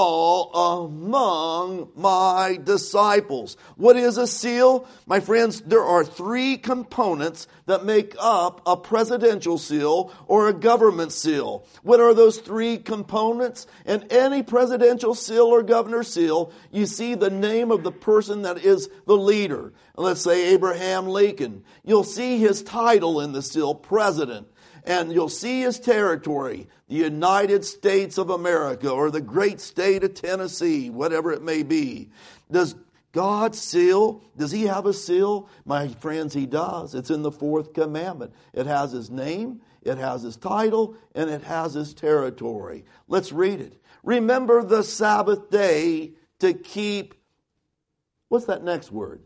law among my disciples. What is a seal? My friends, there are three components that make up a presidential seal or a government seal. What are those three components? In any presidential seal or governor seal, you see the name of the person that is the leader. Let's say Abraham Lincoln. You'll see his title in the seal, president. And you'll see his territory, the United States of America or the great state of Tennessee, whatever it may be. Does God's seal. Does He have a seal? My friends, He does. It's in the fourth commandment. It has His name, it has His title, and it has His territory. Let's read it. Remember the Sabbath day to keep, what's that next word?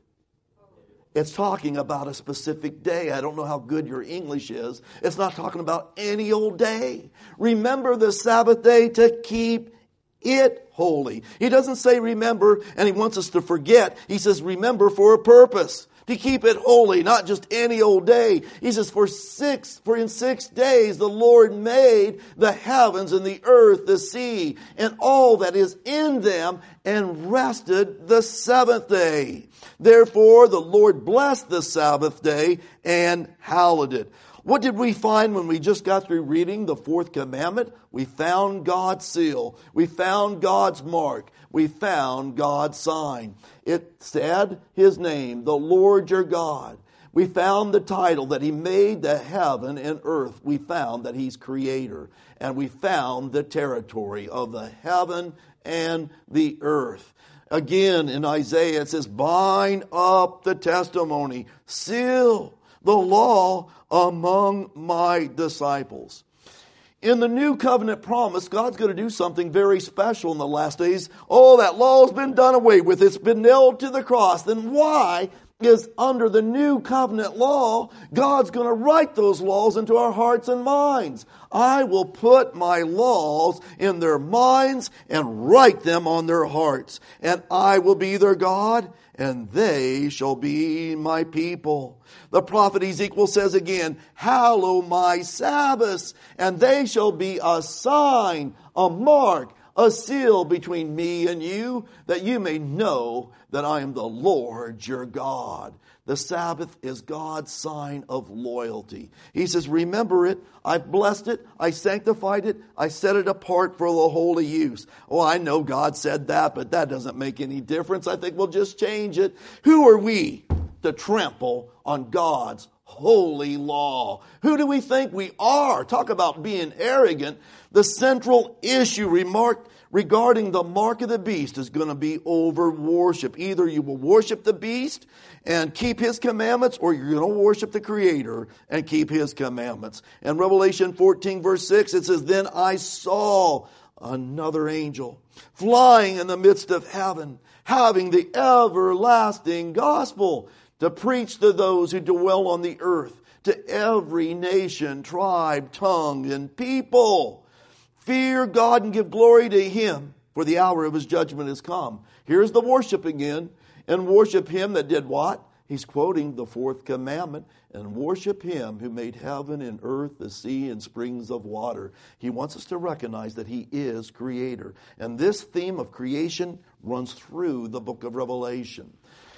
It's talking about a specific day. I don't know how good your English is. It's not talking about any old day. Remember the Sabbath day to keep it holy. He doesn't say remember and He wants us to forget. He says remember for a purpose. To keep it holy, not just any old day. He says, for in 6 days the Lord made the heavens and the earth, the sea, and all that is in them, and rested the seventh day. Therefore the Lord blessed the Sabbath day and hallowed it. What did we find when we just got through reading the fourth commandment? We found God's seal. We found God's mark. We found God's sign. It said His name, the Lord your God. We found the title that He made the heaven and earth. We found that He's creator. And we found the territory of the heaven and the earth. Again, in Isaiah, it says, bind up the testimony, seal the law among my disciples. In the new covenant promise, God's going to do something very special in the last days. Oh, that law has been done away with. It's been nailed to the cross. Then why is under the new covenant law, God's going to write those laws into our hearts and minds? I will put my laws in their minds and write them on their hearts. And I will be their God, and they shall be my people. The prophet Ezekiel says again, hallow my Sabbaths, and they shall be a sign, a mark, a seal between me and you, that you may know that I am the Lord your God. The Sabbath is God's sign of loyalty. He says, remember it. I've blessed it. I sanctified it. I set it apart for the holy use. Oh, I know God said that, but that doesn't make any difference. I think we'll just change it. Who are we to trample on God's holy law? Who do we think we are? Talk about being arrogant. The central issue regarding the mark of the beast is going to be over worship. Either you will worship the beast and keep his commandments, or you're going to worship the Creator and keep his commandments. In Revelation 14 verse 6, it says, then I saw another angel flying in the midst of heaven, having the everlasting gospel to preach to those who dwell on the earth, to every nation, tribe, tongue, and people. Fear God and give glory to Him, for the hour of His judgment has come. Here's the worship again. And worship Him that did what? He's quoting the fourth commandment. And worship Him who made heaven and earth, the sea, and springs of water. He wants us to recognize that He is Creator. And this theme of creation runs through the book of Revelation.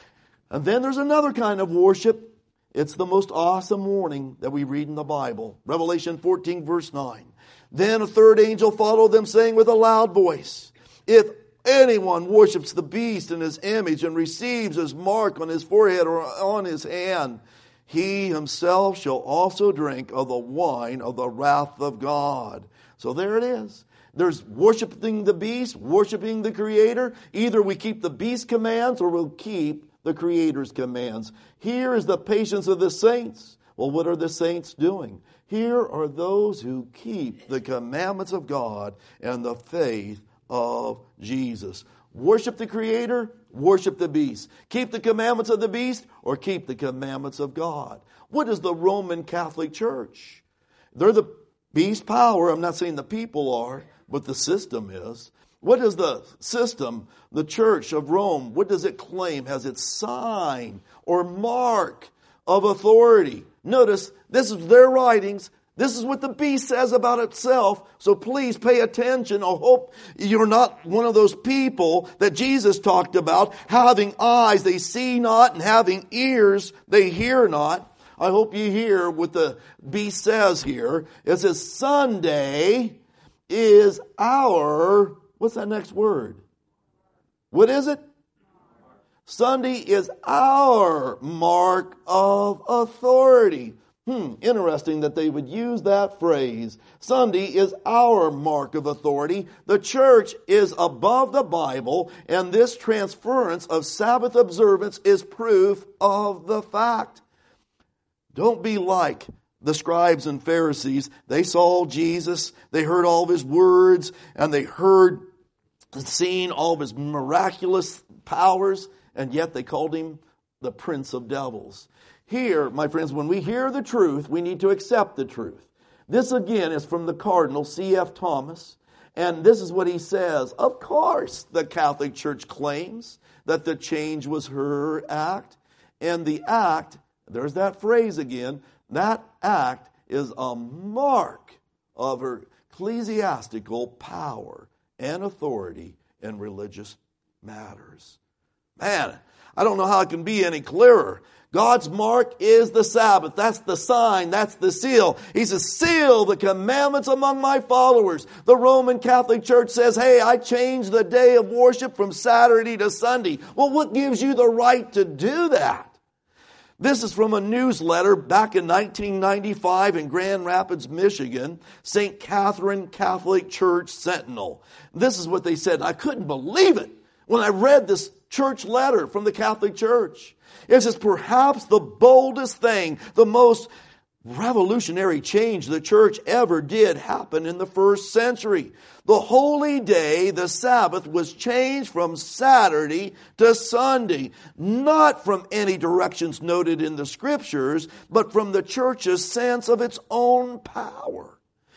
And then there's another kind of worship. It's the most awesome warning that we read in the Bible. Revelation 14 verse 9. Then a third angel followed them, saying with a loud voice, if anyone worships the beast in his image and receives his mark on his forehead or on his hand, he himself shall also drink of the wine of the wrath of God. So there it is. There's worshiping the beast, worshiping the Creator. Either we keep the beast's commands or we'll keep the Creator's commands. Here is the patience of the saints. Well, what are the saints doing? Here are those who keep the commandments of God and the faith of Jesus. Worship the Creator, worship the beast. Keep the commandments of the beast or keep the commandments of God. What is the Roman Catholic Church? They're the beast power. I'm not saying the people are, but the system is. What is the system, the Church of Rome? What does it claim as its sign or mark of authority? Notice, this is their writings. This is what the beast says about itself. So please pay attention. I hope you're not one of those people that Jesus talked about, having eyes they see not and having ears they hear not. I hope you hear what the beast says here. It says, Sunday is our... What's that next word? What is it? Sunday is our mark of authority. Interesting that they would use that phrase. Sunday is our mark of authority. The church is above the Bible, and this transference of Sabbath observance is proof of the fact. Don't be like the scribes and Pharisees. They saw Jesus, they heard all of his words, and they heard and seen all of his miraculous powers, and yet they called him the Prince of Devils. Here, my friends, when we hear the truth, we need to accept the truth. This again is from the Cardinal C.F. Thomas, and this is what he says. Of course, the Catholic Church claims that the change was her act, and the act, there's that phrase again, that act is a mark of her ecclesiastical power and authority in religious matters. Man, I don't know how it can be any clearer. God's mark is the Sabbath. That's the sign. That's the seal. He says, seal the commandments among my followers. The Roman Catholic Church says, hey, I changed the day of worship from Saturday to Sunday. Well, what gives you the right to do that? This is from a newsletter back in 1995 in Grand Rapids, Michigan, St. Catherine Catholic Church Sentinel. This is what they said. I couldn't believe it when I read this church letter from the Catholic Church. It says, perhaps the boldest thing, the most revolutionary change the church ever did happen in the first century. The holy day, the Sabbath, was changed from Saturday to Sunday, not from any directions noted in the Scriptures, but from the church's sense of its own power.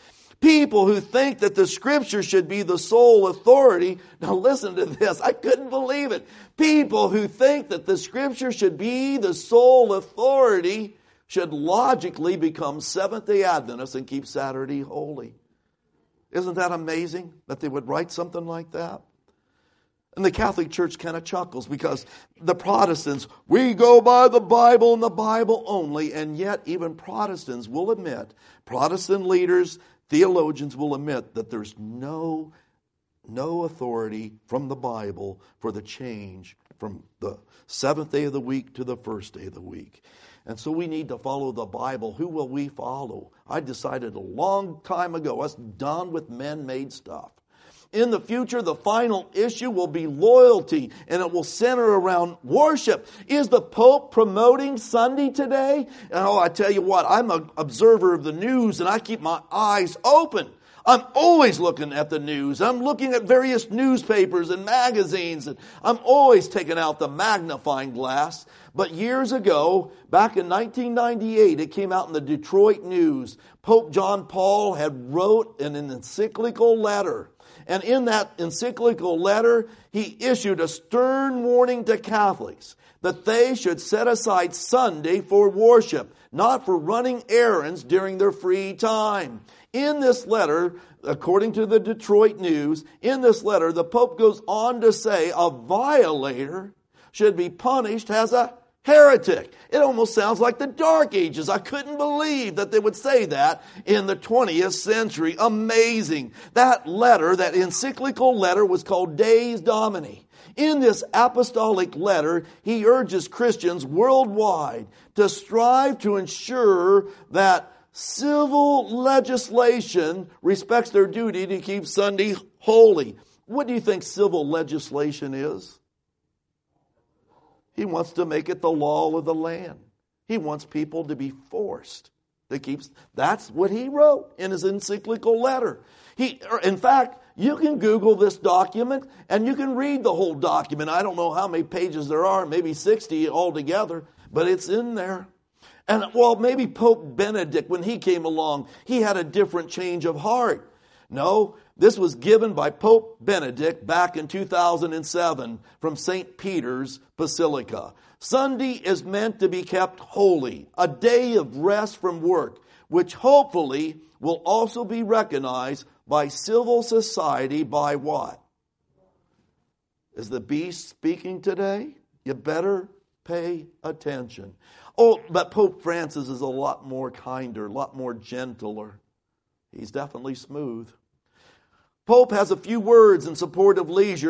People who think that the Scripture should be the sole authority. Now listen to this. I couldn't believe it. People who think that the Scripture should be the sole authority should logically become Seventh-day Adventists and keep Saturday holy. Isn't that amazing that they would write something like that? And the Catholic Church kind of chuckles because the Protestants, we go by the Bible and the Bible only, and yet even Protestants will admit, Protestant leaders, theologians will admit that there's no authority from the Bible for the change from the seventh day of the week to the first day of the week. And so we need to follow the Bible. Who will we follow? I decided a long time ago, us done with man-made stuff. In the future, the final issue will be loyalty, and it will center around worship. Is the Pope promoting Sunday today? Oh, I tell you what, I'm an observer of the news, and I keep my eyes open. I'm always looking at the news. I'm looking at various newspapers and magazines, and I'm always taking out the magnifying glass. But years ago, back in 1998, it came out in the Detroit News. Pope John Paul had wrote an encyclical letter. And in that encyclical letter, he issued a stern warning to Catholics that they should set aside Sunday for worship, not for running errands during their free time. In this letter, according to the Detroit News, in this letter, the Pope goes on to say a violator should be punished as a heretic. It almost sounds like the Dark Ages. I couldn't believe that they would say that in the 20th century. Amazing. That letter, that encyclical letter, was called Deus Domini. In this apostolic letter, he urges Christians worldwide to strive to ensure that civil legislation respects their duty to keep Sunday holy. What do you think civil legislation is? He wants to make it the law of the land. He wants people to be forced to keep. That's what he wrote in his encyclical letter. In fact, you can Google this document and you can read the whole document. I don't know how many pages there are, maybe 60 altogether, but it's in there. And well, maybe Pope Benedict, when he came along, he had a different change of heart. No, this was given by Pope Benedict back in 2007 from St. Peter's Basilica. Sunday is meant to be kept holy, a day of rest from work, which hopefully will also be recognized by civil society by what? Is the beast speaking today? You better pay attention. Oh, but Pope Francis is a lot more kinder, a lot more gentler. He's definitely smooth. Pope has a few words in support of leisure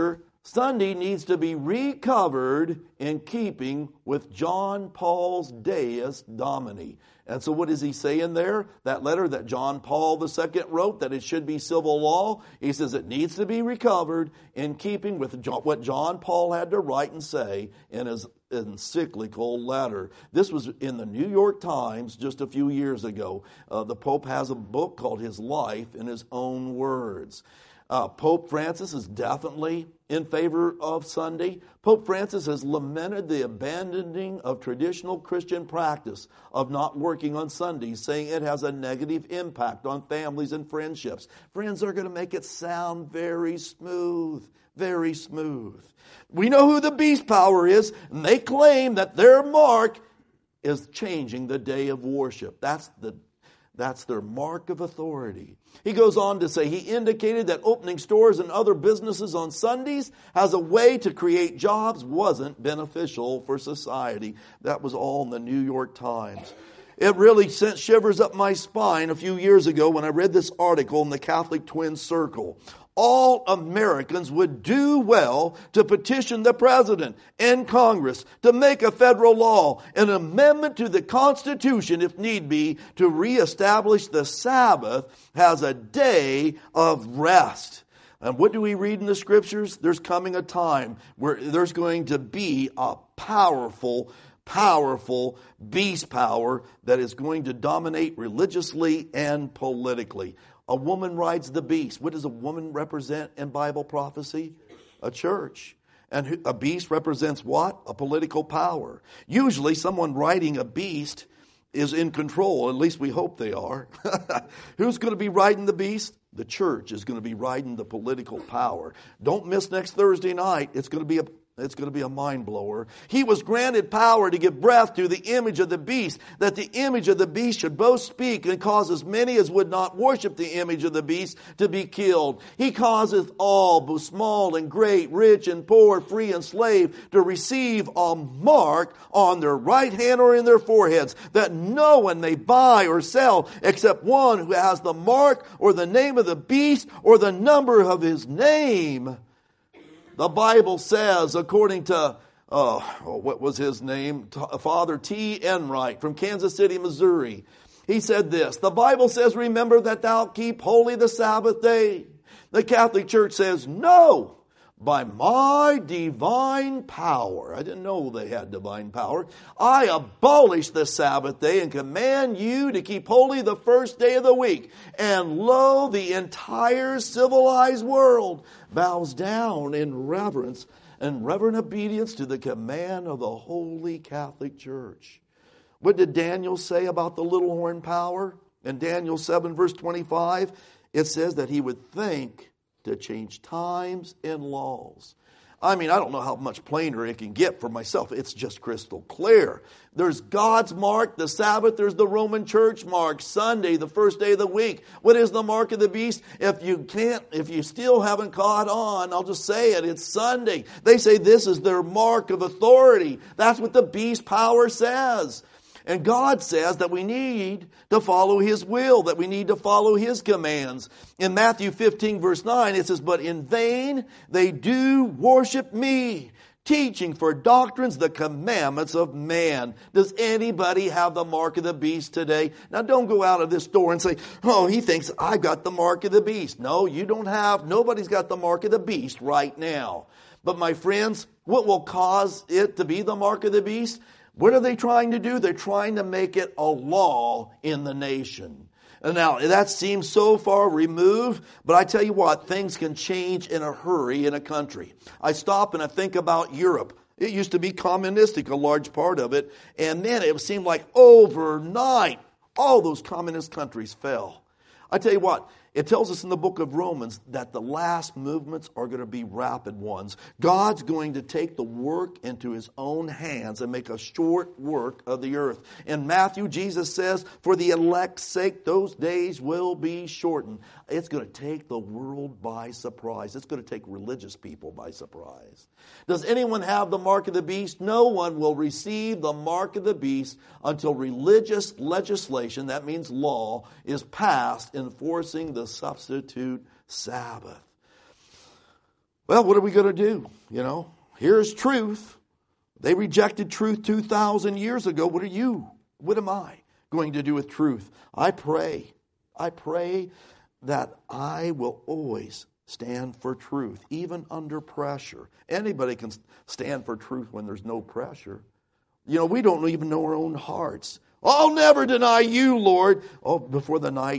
Sunday needs to be recovered in keeping with John Paul's Deus Domini. And so what is he saying there? That letter that John Paul II wrote, that it should be civil law, he says it needs to be recovered in keeping with what John Paul had to write and say in his encyclical letter. This was in the New York Times just a few years ago. The Pope has a book called His Life in His Own Words. Pope Francis is definitely in favor of Sunday. Pope Francis has lamented the abandoning of traditional Christian practice of not working on Sundays, saying it has a negative impact on families and friendships. Friends, are going to make it sound very smooth, very smooth. We know who the beast power is, and they claim that their mark is changing the day of worship. That's their mark of authority. He goes on to say, he indicated that opening stores and other businesses on Sundays as a way to create jobs wasn't beneficial for society. That was all in the New York Times. It really sent shivers up my spine a few years ago when I read this article in the Catholic Twin Circle. All Americans would do well to petition the President and Congress to make a federal law, an amendment to the Constitution, if need be, to reestablish the Sabbath as a day of rest. And what do we read in the Scriptures? There's coming a time where there's going to be a powerful beast power that is going to dominate religiously and politically. A woman rides the beast. What does a woman represent in Bible prophecy? A church. And a beast represents what? A political power. Usually someone riding a beast is in control. At least we hope they are. Who's going to be riding the beast? The church is going to be riding the political power. Don't miss next Thursday night. It's going to be a mind blower. He was granted power to give breath to the image of the beast, that the image of the beast should both speak and cause as many as would not worship the image of the beast to be killed. He causeth all, both small and great, rich and poor, free and slave, to receive a mark on their right hand or in their foreheads, that no one may buy or sell except one who has the mark or the name of the beast or the number of his name. The Bible says, according to, what was his name? Father T. Enright from Kansas City, Missouri. He said this, the Bible says, remember that thou keep holy the Sabbath day. The Catholic Church says, no, by my divine power. I didn't know they had divine power. I abolish the Sabbath day and command you to keep holy the first day of the week. And lo, the entire civilized world bows down in reverence and reverent obedience to the command of the Holy Catholic Church. What did Daniel say about the little horn power? In Daniel 7 verse 25, it says that he would think to change times and laws. I mean, I don't know how much plainer it can get for myself. It's just crystal clear. There's God's mark, the Sabbath. There's the Roman Church mark, Sunday, the first day of the week. What is the mark of the beast? If you still haven't caught on, I'll just say it. It's Sunday. They say this is their mark of authority. That's what the beast power says. And God says that we need to follow His will, that we need to follow His commands. In Matthew 15 verse 9, it says, but in vain they do worship me, teaching for doctrines the commandments of man. Does anybody have the mark of the beast today? Now don't go out of this door and say, oh, he thinks I've got the mark of the beast. No, you don't have. Nobody's got the mark of the beast right now. But my friends, what will cause it to be the mark of the beast? What are they trying to do? They're trying to make it a law in the nation. And now, that seems so far removed, but I tell you what, things can change in a hurry in a country. I stop and I think about Europe. It used to be communistic, a large part of it, and then it seemed like overnight, all those communist countries fell. I tell you what, it tells us in the book of Romans that the last movements are going to be rapid ones. God's going to take the work into His own hands and make a short work of the earth. In Matthew, Jesus says, for the elect's sake, those days will be shortened. It's going to take the world by surprise. It's going to take religious people by surprise. Does anyone have the mark of the beast? No one will receive the mark of the beast until religious legislation, that means law, is passed enforcing the substitute Sabbath. Well, what are we going to do? Here's truth. They rejected truth 2,000 years ago. What am I going to do with truth? I pray that I will always stand for truth, even under pressure. Anybody can stand for truth when there's no pressure. We don't even know our own hearts. I'll never deny you, Lord. Oh, before the night,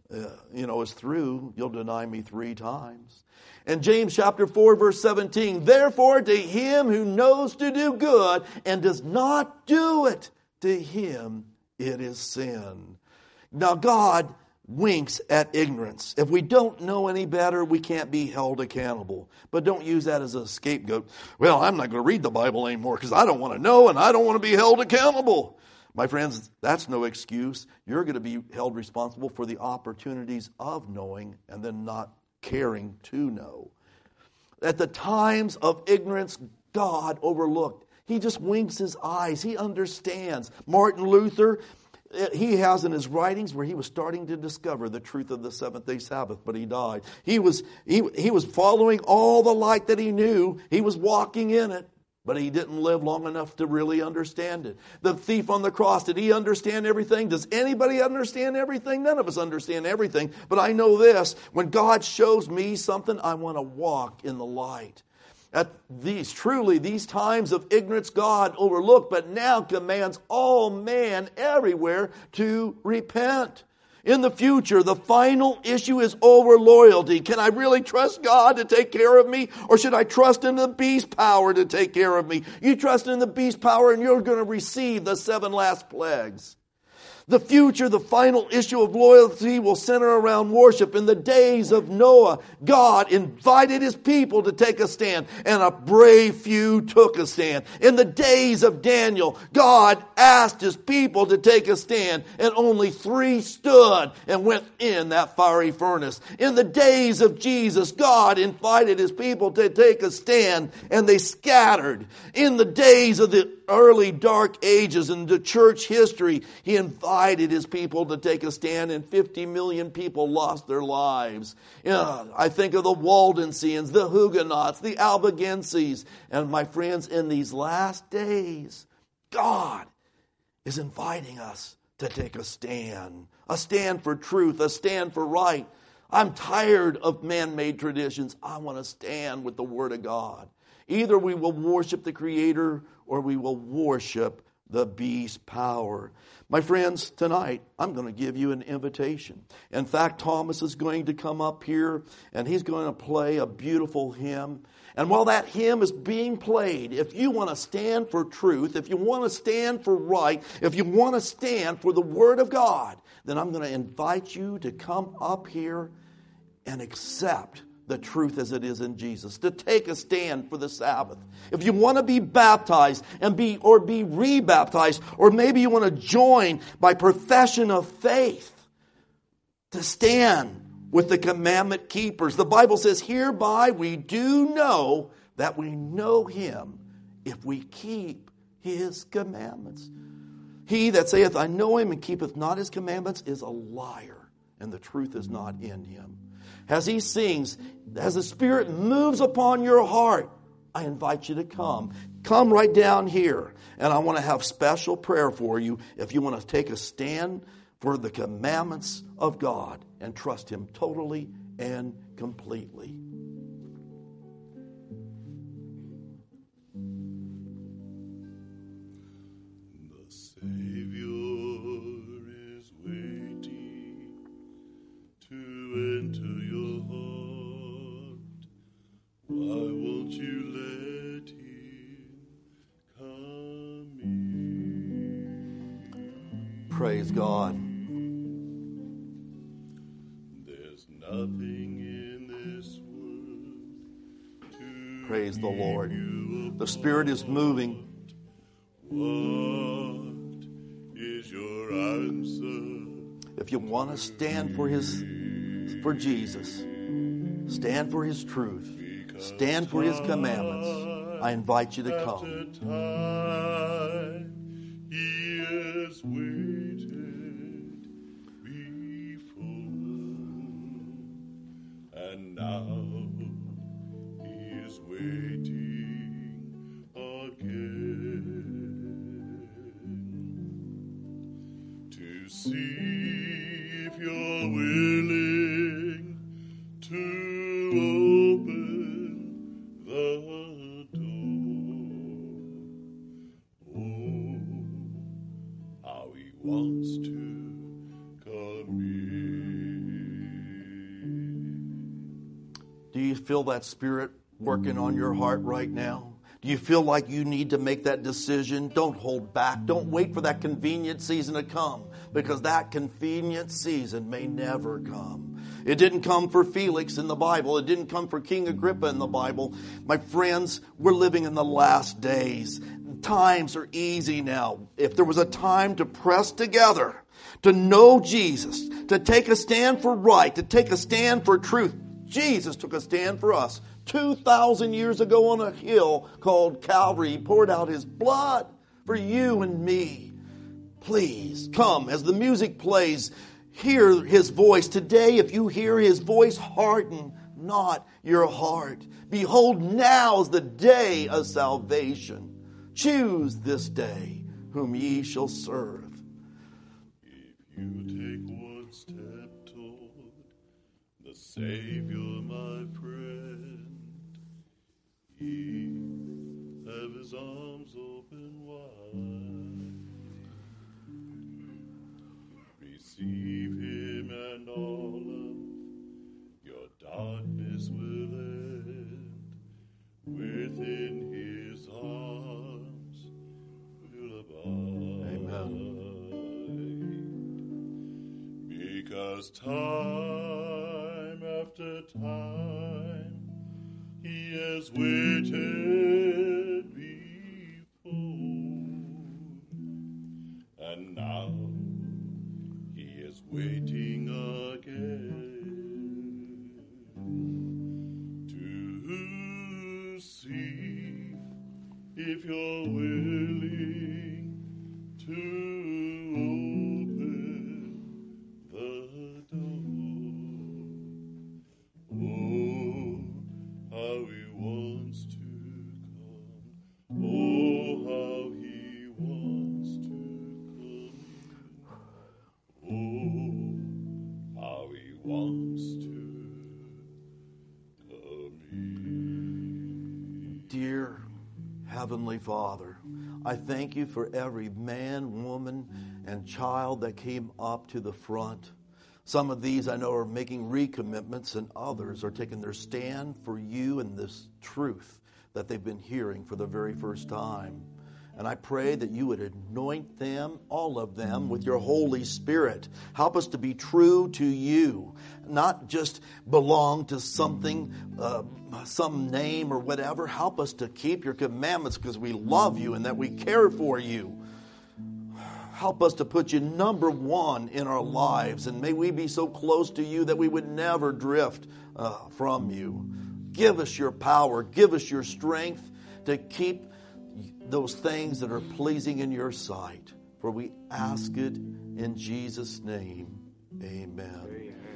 is through, you'll deny me 3 times. And James chapter 4, verse 17, therefore to him who knows to do good and does not do it, to him it is sin. Now God winks at ignorance. If we don't know any better, we can't be held accountable. But don't use that as a scapegoat. Well, I'm not going to read the Bible anymore because I don't want to know and I don't want to be held accountable. My friends, that's no excuse. You're going to be held responsible for the opportunities of knowing and then not caring to know. At the times of ignorance, God overlooked. He just winks his eyes. He understands. Martin Luther, he has in his writings where he was starting to discover the truth of the seventh-day Sabbath, but he died. He was following all the light that he knew. He was walking in it, but he didn't live long enough to really understand it. The thief on the cross, did he understand everything? Does anybody understand everything? None of us understand everything. But I know this, when God shows me something, I want to walk in the light. At these times of ignorance, God overlooked, but now commands all man everywhere to repent. In the future, the final issue is over loyalty. Can I really trust God to take care of me? Or should I trust in the beast power to take care of me? You trust in the beast power and you're going to receive the 7 last plagues. The future, the final issue of loyalty will center around worship. In the days of Noah, God invited his people to take a stand, and a brave few took a stand. In the days of Daniel, God asked his people to take a stand, and only 3 stood and went in that fiery furnace. In the days of Jesus, God invited his people to take a stand, and they scattered. In the days of the early dark ages in the church history, he invited his people to take a stand, and 50 million people lost their lives. I think of the Waldensians, the Huguenots, the Albigenses. And my friends, in these last days, God is inviting us to take a stand for truth, a stand for right. I'm tired of man-made traditions. I want to stand with the Word of God. Either we will worship the Creator or we will worship the beast power. My friends, tonight I'm going to give you an invitation. In fact, Thomas is going to come up here and he's going to play a beautiful hymn. And while that hymn is being played, if you want to stand for truth, if you want to stand for right, if you want to stand for the Word of God, then I'm going to invite you to come up here and accept the truth as it is in Jesus, to take a stand for the Sabbath. If you want to be baptized and be rebaptized, or maybe you want to join by profession of faith, to stand with the commandment keepers. The Bible says, hereby we do know that we know him if we keep his commandments. He that saith, I know him, and keepeth not his commandments is a liar, and the truth is not in him. As he sings, as the Spirit moves upon your heart, I invite you to come. Come right down here. And I want to have special prayer for you if you want to take a stand for the commandments of God and trust him totally and completely. The Savior is waiting to enter your heart. Why won't you let him come in? Praise God. There's nothing in this world to Praise the Lord. you The Spirit is moving. What is your answer? If you want to stand for Jesus, stand for his truth, stand for his commandments, I invite you to come. Time he has waited before, and now he is waiting again to see if you're willing to open the door. Oh, how he wants to come in. Do you feel that Spirit working on your heart right now? Do you feel like you need to make that decision? Don't hold back. Don't wait for that convenient season to come, because that convenient season may never come. It didn't come for Felix in the Bible. It didn't come for King Agrippa in the Bible. My friends, we're living in the last days. Times are easy now. If there was a time to press together, to know Jesus, to take a stand for right, to take a stand for truth, Jesus took a stand for us. 2,000 years ago on a hill called Calvary, He poured out His blood for you and me. Please come as the music plays. Hear His voice. Today, if you hear His voice, harden not your heart. Behold, now is the day of salvation. Choose this day whom ye shall serve. If you take one step toward the Savior, my friend, He have His arms open wide. Receive Him and all of your darkness will end. Within His arms will abide. Amen. Because time after time He has waited before, and now He is waiting again to see if you're willing to open the door. Oh, how He wants to come. Oh, how He wants to come. Oh, how He wants to come in. Dear Heavenly Father, I thank You for every man, woman, and child that came up to the front. Some of these I know are making recommitments, and others are taking their stand for You and this truth that they've been hearing for the very first time. And I pray that You would anoint them, all of them, with Your Holy Spirit. Help us to be true to You, not just belong to something, some name or whatever. Help us to keep Your commandments because we love You and that we care for You. Help us to put You number one in our lives, and may we be so close to You that we would never drift from You. Give us Your power. Give us Your strength to keep those things that are pleasing in Your sight. For we ask it in Jesus' name. Amen.